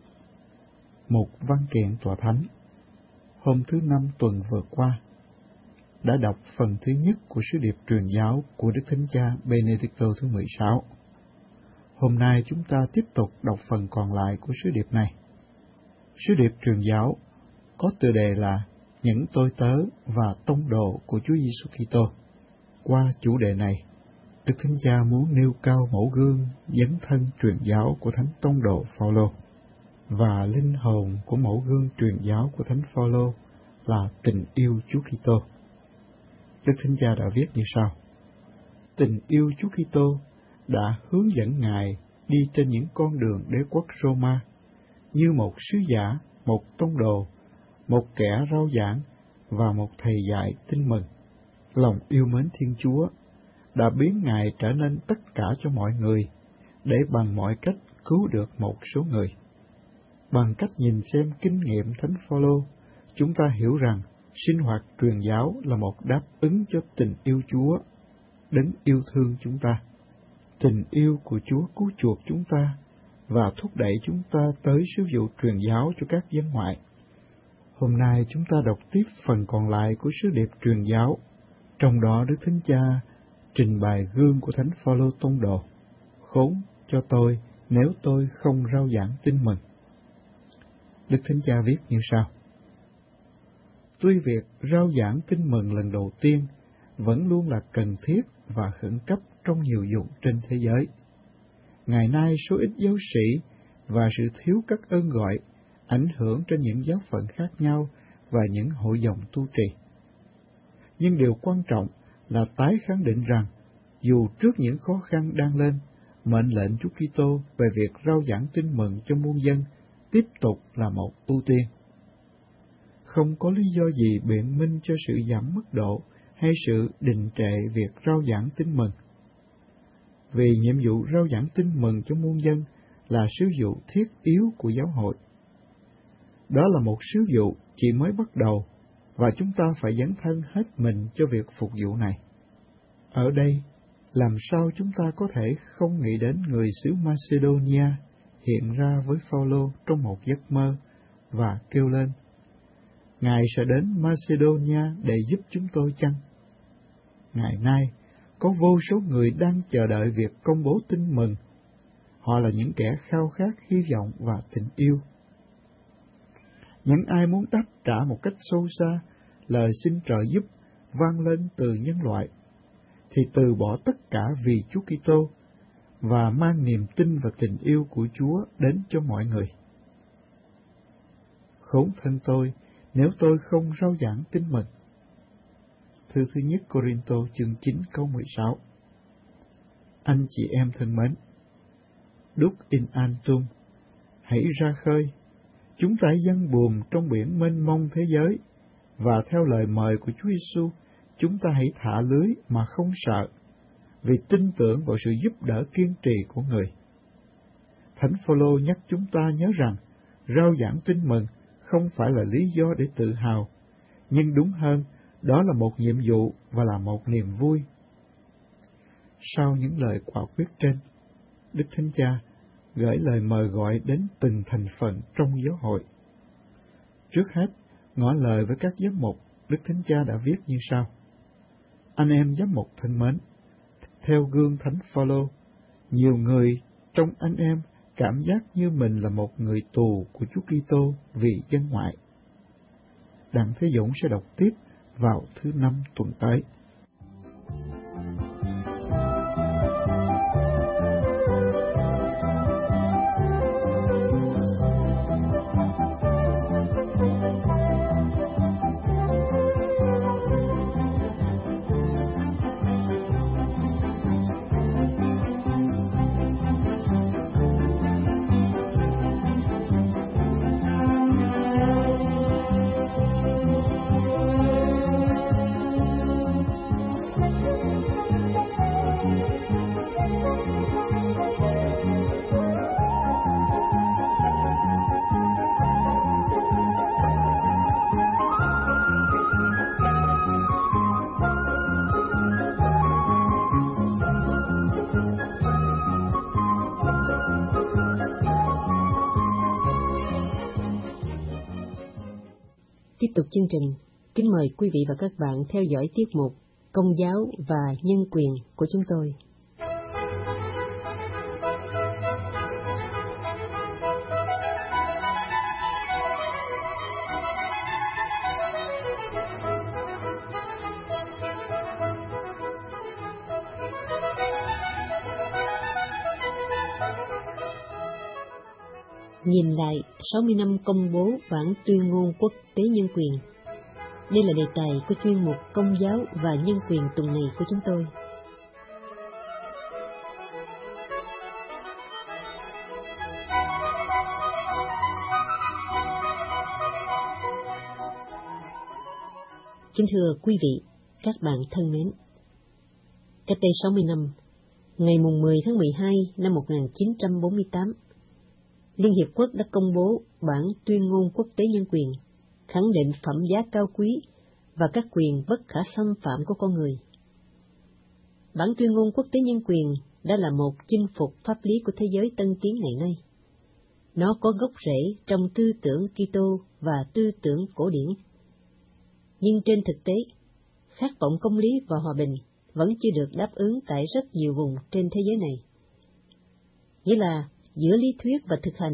Một văn kiện tòa thánh, hôm thứ Năm tuần vừa qua, đã đọc phần thứ nhất của sứ điệp truyền giáo của Đức Thánh Cha Benedicto thứ mười sáu. Hôm nay chúng ta tiếp tục đọc phần còn lại của sứ điệp này. Sứ điệp truyền giáo có tựa đề là Những tôi tớ và tông đồ của Chúa Giêsu Kitô. Qua chủ đề này, Đức Thánh Cha muốn nêu cao mẫu gương dấn thân truyền giáo của Thánh Tông đồ Phaolô, và linh hồn của mẫu gương truyền giáo của Thánh Phaolô là tình yêu Chúa Kitô. Đức Thánh Cha đã viết như sau: Tình yêu Chúa Kitô đã hướng dẫn Ngài đi trên những con đường đế quốc Roma như một sứ giả, một tông đồ, một kẻ rao giảng và một thầy dạy tin mừng. Lòng yêu mến Thiên Chúa đã biến Ngài trở nên tất cả cho mọi người, để bằng mọi cách cứu được một số người. Bằng cách nhìn xem kinh nghiệm Thánh Phaolô, chúng ta hiểu rằng sinh hoạt truyền giáo là một đáp ứng cho tình yêu Chúa, Đấng yêu thương chúng ta. Tình yêu của Chúa cứu chuộc chúng ta và thúc đẩy chúng ta tới sứ vụ truyền giáo cho các dân ngoại. Hôm nay chúng ta đọc tiếp phần còn lại của sứ điệp truyền giáo, trong đó Đức Thánh Cha trình bày gương của Thánh Phaolô tông đồ. Khốn cho tôi nếu tôi không rao giảng tin mừng. Đức Thánh Cha viết như sau: Tuy việc rao giảng tin mừng lần đầu tiên vẫn luôn là cần thiết và khẩn cấp trong nhiều vùng trên thế giới, ngày nay số ít giáo sĩ và sự thiếu các ơn gọi ảnh hưởng trên những giáo phận khác nhau và những hội dòng tu trì. Nhưng điều quan trọng là tái khẳng định rằng, dù trước những khó khăn đang lên, mệnh lệnh Chúa Kitô về việc rao giảng tin mừng cho muôn dân tiếp tục là một ưu tiên. Không có lý do gì biện minh cho sự giảm mức độ hay sự đình trệ việc rao giảng tin mừng. Vì nhiệm vụ rao giảng tin mừng cho muôn dân là sứ vụ thiết yếu của giáo hội. Đó là một sứ vụ chỉ mới bắt đầu, và chúng ta phải dấn thân hết mình cho việc phục vụ này. Ở đây, làm sao chúng ta có thể không nghĩ đến người xứ Macedonia hiện ra với Phao-lô trong một giấc mơ và kêu lên: Ngài sẽ đến Macedonia để giúp chúng tôi chăng? Ngày nay, có vô số người đang chờ đợi việc công bố tin mừng. Họ là những kẻ khao khát hy vọng và tình yêu. Những ai muốn đáp trả một cách sâu xa lời xin trợ giúp vang lên từ nhân loại, thì từ bỏ tất cả vì Chúa Kitô và mang niềm tin và tình yêu của Chúa đến cho mọi người. Khốn thân tôi nếu tôi không rao giảng tin mừng. Thư thứ nhất Cô-rinh-tô chương chín câu mười sáu. Anh chị em thân mến, Đúc in Antum, hãy ra khơi, chúng ta dâng buồm trong biển mênh mông thế giới, và theo lời mời của Chúa Giêsu, chúng ta hãy thả lưới mà không sợ, vì tin tưởng vào sự giúp đỡ kiên trì của người. Thánh Phao-lô nhắc chúng ta nhớ rằng, rao giảng tin mừng không phải là lý do để tự hào, nhưng đúng hơn, đó là một nhiệm vụ và là một niềm vui. Sau những lời quả quyết trên, Đức Thánh Cha gửi lời mời gọi đến từng thành phần trong giáo hội. Trước hết, ngỏ lời với các giám mục, Đức Thánh Cha đã viết như sau: Anh em giám mục thân mến, theo gương Thánh Phao-lô, nhiều người trong anh em cảm giác như mình là một người tù của Chúa Kitô vì dân ngoại. Đặng Thế Dũng sẽ đọc tiếp vào thứ năm tuần tới.
Tiếp tục chương trình, kính mời quý vị và các bạn theo dõi tiết mục Công giáo và nhân quyền của chúng tôi. Nhìn lại sáu mươi năm công bố bản tuyên ngôn quốc tế nhân quyền. Đây là đề tài của chuyên mục Công giáo và nhân quyền tuần này của chúng tôi. Kính thưa quý vị, các bạn thân mến, cách đây sáu mươi năm, ngày mười tháng mười hai năm một nghìn chín trăm bốn mươi tám, Liên Hiệp Quốc đã công bố bản tuyên ngôn quốc tế nhân quyền, khẳng định phẩm giá cao quý và các quyền bất khả xâm phạm của con người. Bản tuyên ngôn quốc tế nhân quyền đã là một chinh phục pháp lý của thế giới tân tiến ngày nay. Nó có gốc rễ trong tư tưởng Kitô và tư tưởng cổ điển. Nhưng trên thực tế, khát vọng công lý và hòa bình vẫn chưa được đáp ứng tại rất nhiều vùng trên thế giới này. Nghĩa là giữa lý thuyết và thực hành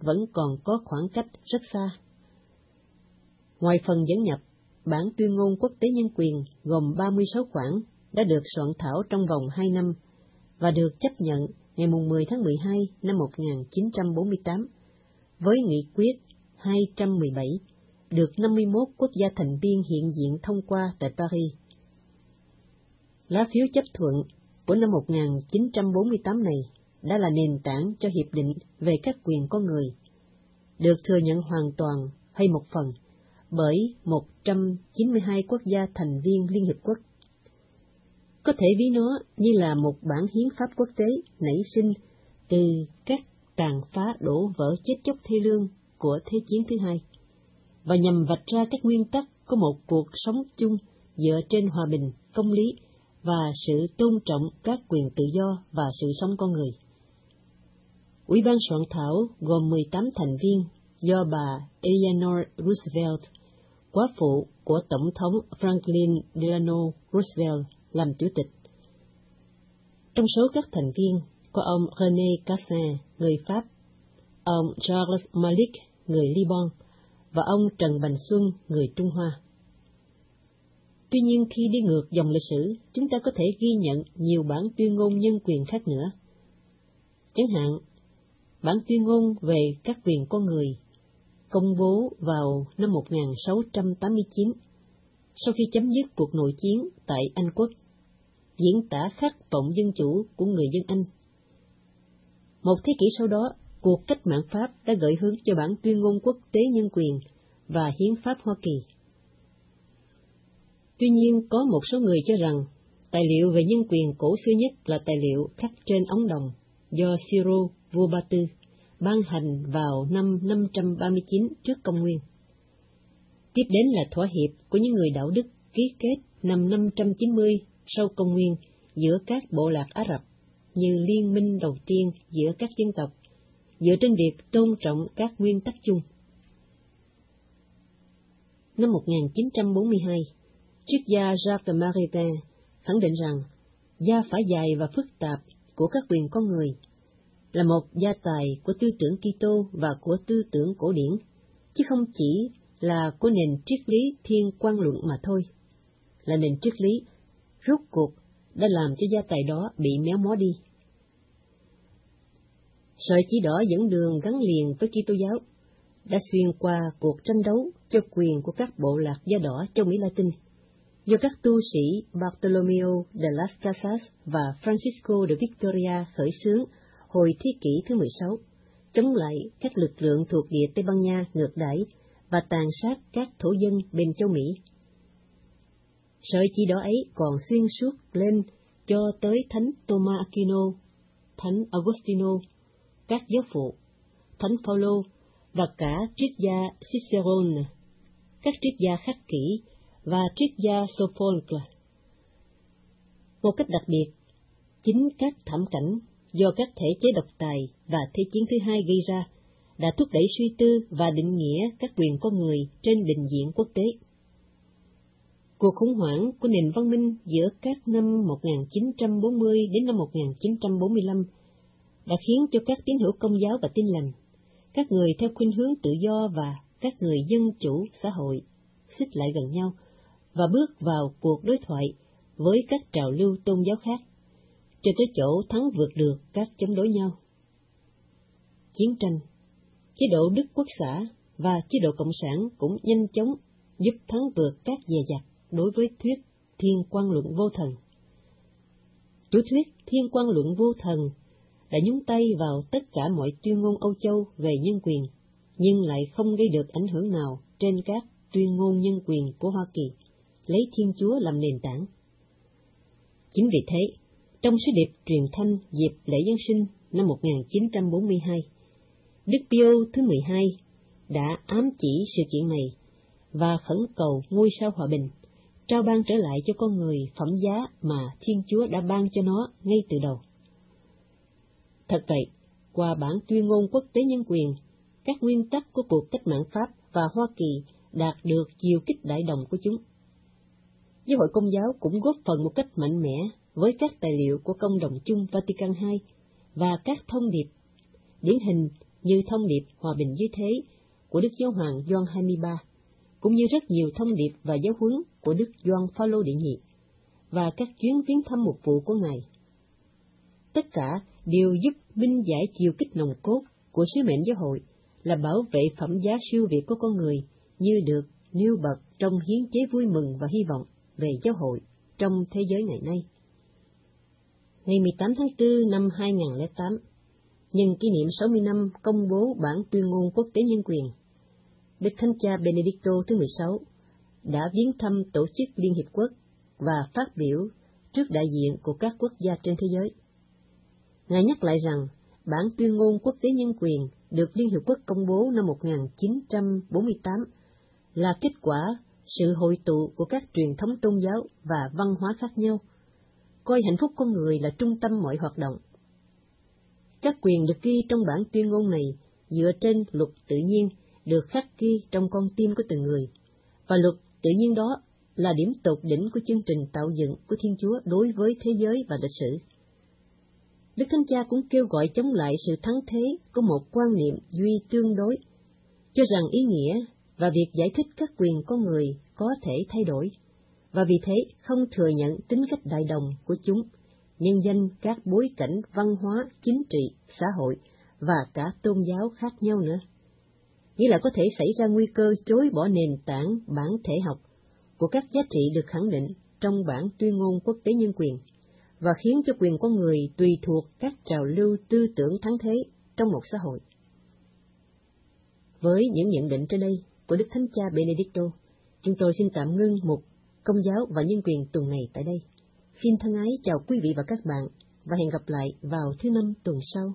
vẫn còn có khoảng cách rất xa. Ngoài phần dẫn nhập, bản tuyên ngôn quốc tế nhân quyền gồm ba mươi sáu khoản đã được soạn thảo trong vòng hai năm và được chấp nhận ngày mười tháng mười hai năm một nghìn chín trăm bốn mươi tám, với nghị quyết hai trăm mười bảy, được năm mươi mốt quốc gia thành viên hiện diện thông qua tại Paris. Lá phiếu chấp thuận của năm một nghìn chín trăm bốn mươi tám này đã là nền tảng cho Hiệp định về các quyền con người, được thừa nhận hoàn toàn hay một phần bởi một trăm chín mươi hai quốc gia thành viên Liên Hiệp Quốc. Có thể ví nó như là một bản hiến pháp quốc tế nảy sinh từ các tàn phá đổ vỡ chết chóc thê lương của Thế chiến thứ hai, và nhằm vạch ra các nguyên tắc của một cuộc sống chung dựa trên hòa bình, công lý và sự tôn trọng các quyền tự do và sự sống con người. Ủy ban soạn thảo gồm mười tám thành viên do bà Eleanor Roosevelt, quá phụ của Tổng thống Franklin Delano Roosevelt, làm chủ tịch. Trong số các thành viên có ông René Cassin, người Pháp, ông Charles Malik, người Liban, và ông Trần Bành Xuân, người Trung Hoa. Tuy nhiên, khi đi ngược dòng lịch sử, chúng ta có thể ghi nhận nhiều bản tuyên ngôn nhân quyền khác nữa. Chẳng hạn, bản tuyên ngôn về các quyền con người, công bố vào năm một nghìn sáu trăm tám mươi chín, sau khi chấm dứt cuộc nội chiến tại Anh Quốc, diễn tả khát vọng dân chủ của người dân Anh. Một thế kỷ sau đó, cuộc cách mạng Pháp đã gợi hướng cho bản tuyên ngôn quốc tế nhân quyền và hiến pháp Hoa Kỳ. Tuy nhiên, có một số người cho rằng tài liệu về nhân quyền cổ xưa nhất là tài liệu khắc trên ống đồng do Siro vua Ba Tư ban hành vào năm năm trăm ba mươi chín trước công nguyên. Tiếp đến là thỏa hiệp của những người đạo đức ký kết năm năm trăm chín mươi sau công nguyên giữa các bộ lạc Ả Rập như liên minh đầu tiên giữa các dân tộc, dựa trên việc tôn trọng các nguyên tắc chung. Năm một nghìn chín trăm bốn mươi hai, triết gia Jacques Maritain khẳng định rằng gia phả dài và phức tạp của các quyền con người là một gia tài của tư tưởng Kitô và của tư tưởng cổ điển, chứ không chỉ là của nền triết lý thiên quan luận mà thôi, là nền triết lý rốt cuộc đã làm cho gia tài đó bị méo mó đi. Sợi chỉ đỏ dẫn đường gắn liền với Kitô giáo đã xuyên qua cuộc tranh đấu cho quyền của các bộ lạc da đỏ châu Mỹ Latin, do các tu sĩ Bartolomeo de las Casas và Francisco de Victoria khởi xướng hồi thế kỷ thứ mười sáu, chống lại các lực lượng thuộc địa Tây Ban Nha ngược đãi và tàn sát các thổ dân bên châu Mỹ. Sợi chỉ đỏ ấy còn xuyên suốt lên cho tới Thánh Thomas Aquino, Thánh Agostino, các giáo phụ, Thánh Phaolô và cả triết gia Cicerone, các triết gia khắc kỷ và triết gia Sophocles. Một cách đặc biệt, chính các thảm cảnh do các thể chế độc tài và Thế chiến thứ hai gây ra đã thúc đẩy suy tư và định nghĩa các quyền con người trên định diện quốc tế. Cuộc khủng hoảng của nền văn minh giữa các năm một nghìn chín trăm bốn mươi đến năm một nghìn chín trăm bốn mươi lăm đã khiến cho các tín hữu Công giáo và Tin lành, các người theo khuynh hướng tự do và các người dân chủ xã hội xích lại gần nhau và bước vào cuộc đối thoại với các trào lưu tôn giáo khác, cho tới chỗ thắng vượt được các chống đối nhau. Chiến tranh, chế độ Đức Quốc xã và chế độ Cộng sản cũng nhanh chóng giúp thắng vượt các dè dặt đối với thuyết thiên quan luận vô thần. Chủ thuyết thiên quan luận vô thần đã nhúng tay vào tất cả mọi tuyên ngôn Âu Châu về nhân quyền, nhưng lại không gây được ảnh hưởng nào trên các tuyên ngôn nhân quyền của Hoa Kỳ, lấy Thiên Chúa làm nền tảng. Chính vì thế, trong sứ điệp truyền thanh dịp lễ Giáng sinh năm một nghìn chín trăm bốn mươi hai, Đức Pio thứ mười hai đã ám chỉ sự kiện này và khẩn cầu ngôi sao hòa bình trao ban trở lại cho con người phẩm giá mà Thiên Chúa đã ban cho nó ngay từ đầu. Thật vậy, qua bản tuyên ngôn quốc tế nhân quyền, các nguyên tắc của cuộc cách mạng Pháp và Hoa Kỳ đạt được chiều kích đại đồng của chúng. Giáo hội Công giáo cũng góp phần một cách mạnh mẽ với các tài liệu của Công đồng chung Vatican hai và các thông điệp, điển hình như thông điệp hòa bình dưới thế của Đức Giáo hoàng Gioan hai mươi ba, cũng như rất nhiều thông điệp và giáo huấn của Đức Gioan Phaolô đệ nhị và các chuyến viếng thăm mục vụ của Ngài. Tất cả đều giúp minh giải chiều kích nòng cốt của sứ mệnh giáo hội là bảo vệ phẩm giá siêu việt của con người như được nêu bật trong hiến chế vui mừng và hy vọng về giáo hội trong thế giới ngày nay. Ngày mười tám tháng tư năm hai nghìn lẻ tám, nhân kỷ niệm sáu mươi năm công bố bản tuyên ngôn quốc tế nhân quyền, Đức Thánh Cha Benedicto thứ mười sáu đã viếng thăm tổ chức Liên Hiệp Quốc và phát biểu trước đại diện của các quốc gia trên thế giới. Ngài nhắc lại rằng bản tuyên ngôn quốc tế nhân quyền được Liên Hiệp Quốc công bố năm một nghìn chín trăm bốn mươi tám là kết quả sự hội tụ của các truyền thống tôn giáo và văn hóa khác nhau, coi hạnh phúc con người là trung tâm mọi hoạt động. Các quyền được ghi trong bản tuyên ngôn này dựa trên luật tự nhiên được khắc ghi trong con tim của từng người, và luật tự nhiên đó là điểm tột đỉnh của chương trình tạo dựng của Thiên Chúa đối với thế giới và lịch sử. Đức Thánh Cha cũng kêu gọi chống lại sự thắng thế của một quan niệm duy tương đối, cho rằng ý nghĩa và việc giải thích các quyền con người có thể thay đổi, và vì thế không thừa nhận tính cách đại đồng của chúng, nhân danh các bối cảnh văn hóa, chính trị, xã hội và cả tôn giáo khác nhau nữa. Nghĩa là có thể xảy ra nguy cơ chối bỏ nền tảng bản thể học của các giá trị được khẳng định trong bản tuyên ngôn quốc tế nhân quyền, và khiến cho quyền con người tùy thuộc các trào lưu tư tưởng thắng thế trong một xã hội. Với những nhận định trên đây của Đức Thánh Cha Benedicto, chúng tôi xin tạm ngưng mục Công giáo và nhân quyền tuần này tại đây. Xin thân ái chào quý vị và các bạn, và hẹn gặp lại vào thứ Năm tuần sau.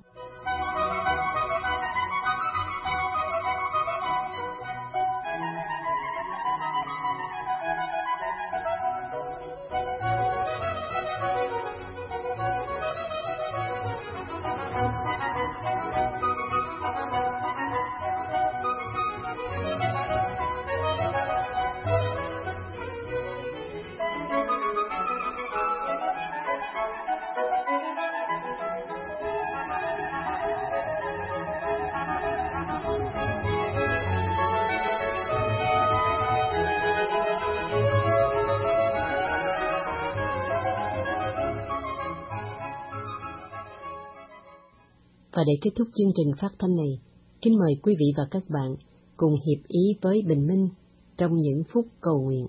Và để kết thúc chương trình phát thanh này, kính mời quý vị và các bạn cùng hiệp ý với Bình Minh trong những phút cầu nguyện.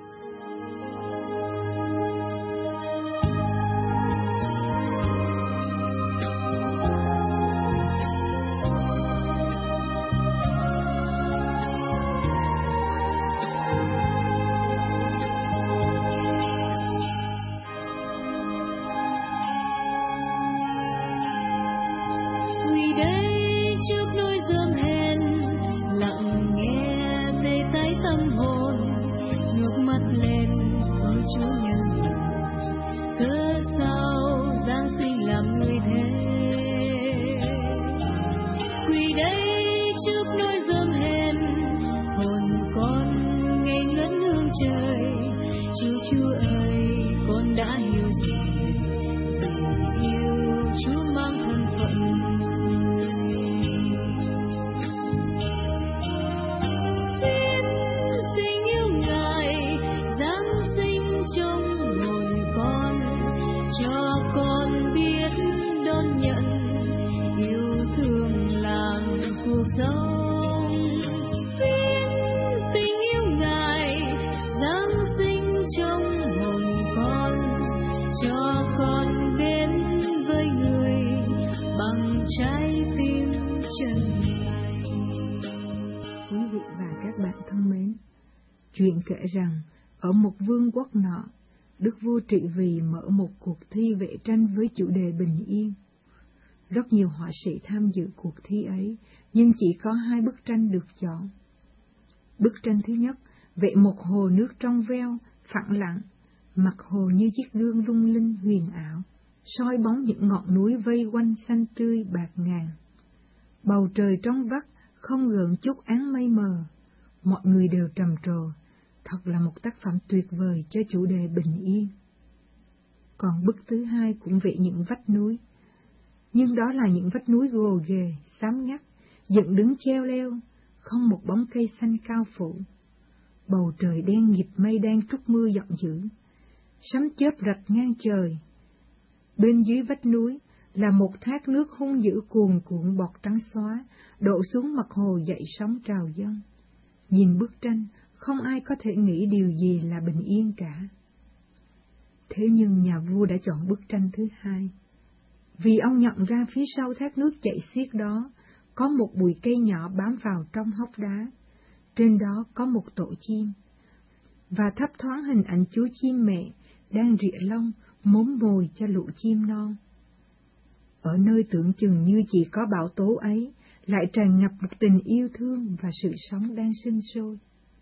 Chuyện kể rằng, ở một vương quốc nọ, Đức vua trị vì mở một cuộc thi vẽ tranh với chủ đề bình yên. Rất nhiều họa sĩ tham dự cuộc thi ấy, nhưng chỉ có hai bức tranh được chọn. Bức tranh thứ nhất vẽ một hồ nước trong veo, phẳng lặng, mặt hồ như chiếc gương lung linh huyền ảo, soi bóng những ngọn núi vây quanh xanh tươi bạt ngàn. Bầu trời trong vắt, không gợn chút áng mây mờ, mọi người đều trầm trồ. Thật là một tác phẩm tuyệt vời cho chủ đề bình yên. Còn bức thứ hai cũng vẽ những vách núi, nhưng đó là những vách núi gồ ghề, xám ngắt, dựng đứng treo leo, không một bóng cây xanh cao phủ. Bầu trời đen nghịt mây đen trút mưa giận dữ, sấm chớp rạch ngang trời. Bên dưới vách núi là một thác nước hung dữ cuồn cuộn bọt trắng xóa, đổ xuống mặt hồ dậy sóng trào dâng. Nhìn bức tranh, không ai có thể nghĩ điều gì là bình yên cả. Thế nhưng nhà vua đã chọn bức tranh thứ hai, vì ông nhận ra phía sau thác nước chảy xiết đó có một bụi cây nhỏ bám vào trong hốc đá, trên đó có một tổ chim, và thấp thoáng hình ảnh chú chim mẹ đang rịa lông móm mồi cho lũ chim non. Ở nơi tưởng chừng như chỉ có bão tố ấy, lại tràn ngập một tình yêu thương và sự sống đang sinh sôi.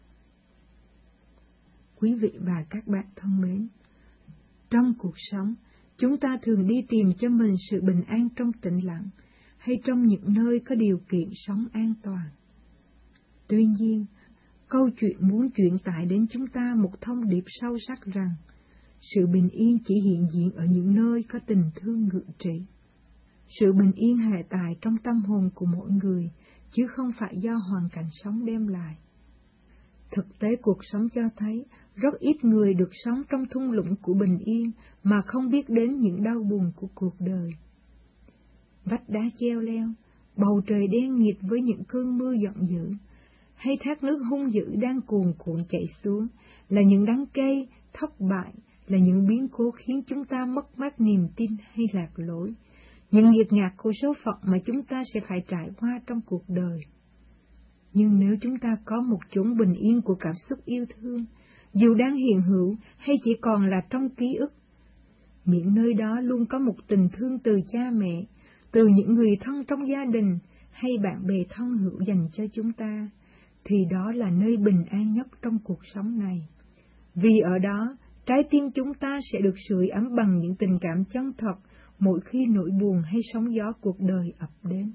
Quý vị và các bạn thân mến, trong cuộc sống, chúng ta thường đi tìm cho mình sự bình an trong tĩnh lặng, hay trong những nơi có điều kiện sống an toàn. Tuy nhiên, câu chuyện muốn truyền tải đến chúng ta một thông điệp sâu sắc rằng, sự bình yên chỉ hiện diện ở những nơi có tình thương ngự trị. Sự bình yên hệ tại trong tâm hồn của mỗi người, chứ không phải do hoàn cảnh sống đem lại. Thực tế cuộc sống cho thấy, rất ít người được sống trong thung lũng của bình yên mà không biết đến những đau buồn của cuộc đời. Vách đá treo leo, bầu trời đen nghịt với những cơn mưa giận dữ, hay thác nước hung dữ đang cuồn cuộn chảy xuống, là những đắng cay, thất bại, là những biến cố khiến chúng ta mất mát niềm tin hay lạc lối, những nghiệt ngã của số phận mà chúng ta sẽ phải trải qua trong cuộc đời. Nhưng nếu chúng ta có một chốn bình yên của cảm xúc yêu thương, dù đang hiện hữu hay chỉ còn là trong ký ức, miễn nơi đó luôn có một tình thương từ cha mẹ, từ những người thân trong gia đình hay bạn bè thân hữu dành cho chúng ta, thì đó là nơi bình an nhất trong cuộc sống này. Vì ở đó, trái tim chúng ta sẽ được sưởi ấm bằng những tình cảm chân thật mỗi khi nỗi buồn hay sóng gió cuộc đời ập đến.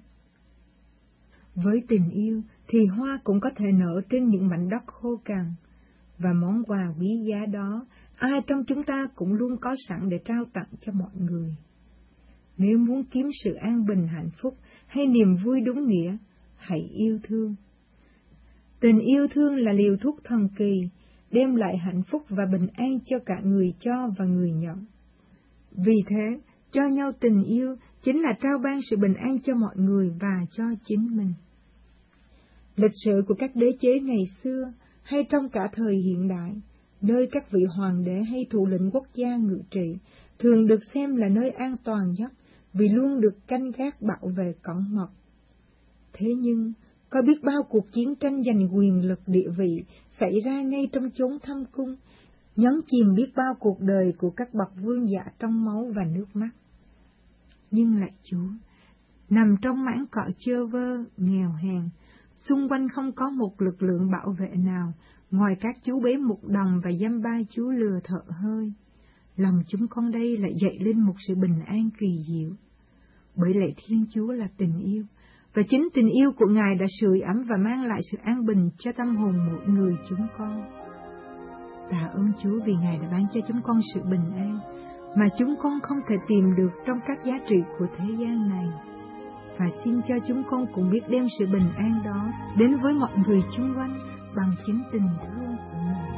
Với tình yêu thì hoa cũng có thể nở trên những mảnh đất khô cằn, và món quà quý giá đó ai trong chúng ta cũng luôn có sẵn để trao tặng cho mọi người. Nếu muốn kiếm sự an bình hạnh phúc hay niềm vui đúng nghĩa, hãy yêu thương. Tình yêu thương là liều thuốc thần kỳ, đem lại hạnh phúc và bình an cho cả người cho và người nhận. Vì thế, cho nhau tình yêu chính là trao ban sự bình an cho mọi người và cho chính mình. Lịch sử của các đế chế ngày xưa hay trong cả thời hiện đại, nơi các vị hoàng đế hay thủ lĩnh quốc gia ngự trị thường được xem là nơi an toàn nhất vì luôn được canh gác bảo vệ cẩn mật. Thế nhưng, có biết bao cuộc chiến tranh giành quyền lực địa vị xảy ra ngay trong chốn thâm cung, nhấn chìm biết bao cuộc đời của các bậc vương giả trong máu và nước mắt. Nhưng lạy Chúa, nằm trong mảng cỏ chơ vơ, nghèo hèn, xung quanh không có một lực lượng bảo vệ nào ngoài các chú bế mục đồng và dăm ba chú lừa thợ hơi. Lòng chúng con đây lại dậy lên một sự bình an kỳ diệu, bởi lẽ Thiên Chúa là tình yêu, và chính tình yêu của Ngài đã sưởi ấm và mang lại sự an bình cho tâm hồn mỗi người chúng con. Tạ ơn Chúa vì Ngài đã ban cho chúng con sự bình an mà chúng con không thể tìm được trong các giá trị của thế gian này. Và xin cho chúng con cũng biết đem sự bình an đó đến với mọi người chung quanh bằng chính tình thương của mình.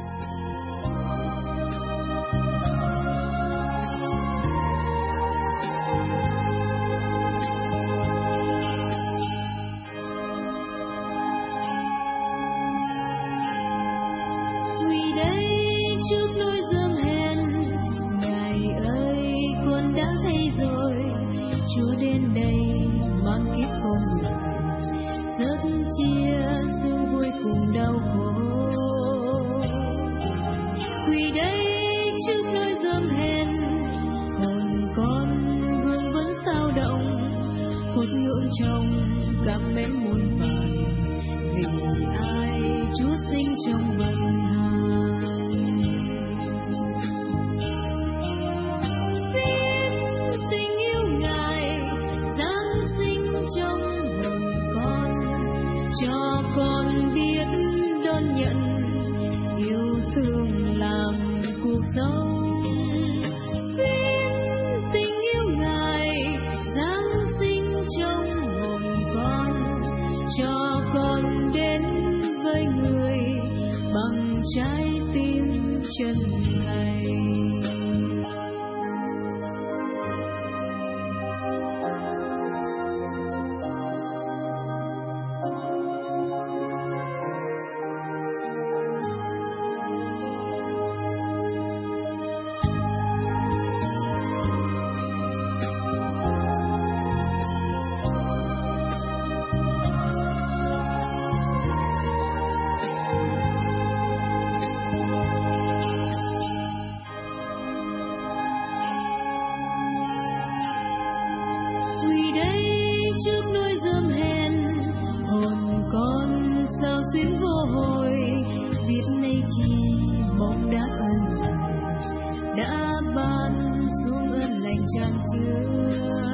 đã ban xuống ơn lành tràn chứa.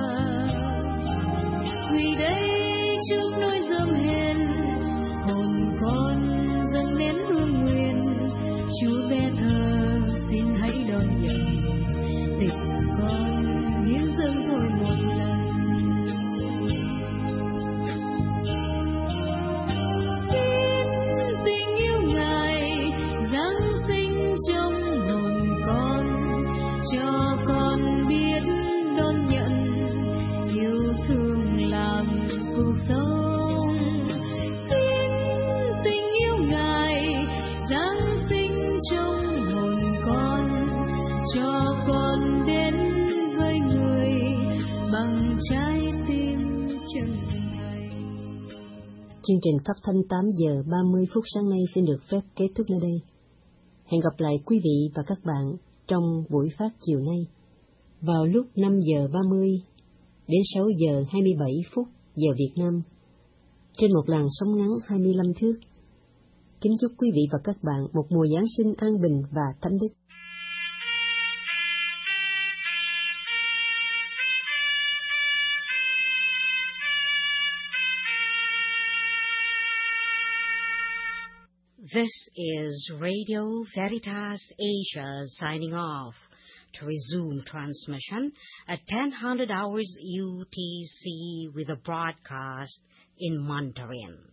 Vì đây trước nỗi dâng hèn, hồn con dâng nén hương nguyện, Chúa bé thơ xin hãy đón nhận tình con hiến dâng thôi một lần. Xin tình yêu Ngài giáng sinh trong hồn con, cho con biết đón nhận yêu thương làm cuộc sống. Xin tình yêu Ngài giáng sinh trong hồn con, cho con đến với người bằng trái tim chân thành. Chương trình phát thanh tám giờ ba mươi phút sáng nay xin được phép kết thúc nơi đây. Hẹn gặp lại quý vị và các bạn trong buổi phát chiều nay vào lúc năm giờ ba mươi đến sáu giờ hai mươi bảy phút giờ Việt Nam trên một làn sóng ngắn hai mươi lăm thước. Kính chúc quý vị và các bạn một mùa Giáng sinh an bình và thánh đức.
This is Radio Veritas Asia signing off. To resume transmission at ten hundred hours U T C with a broadcast in Mandarin.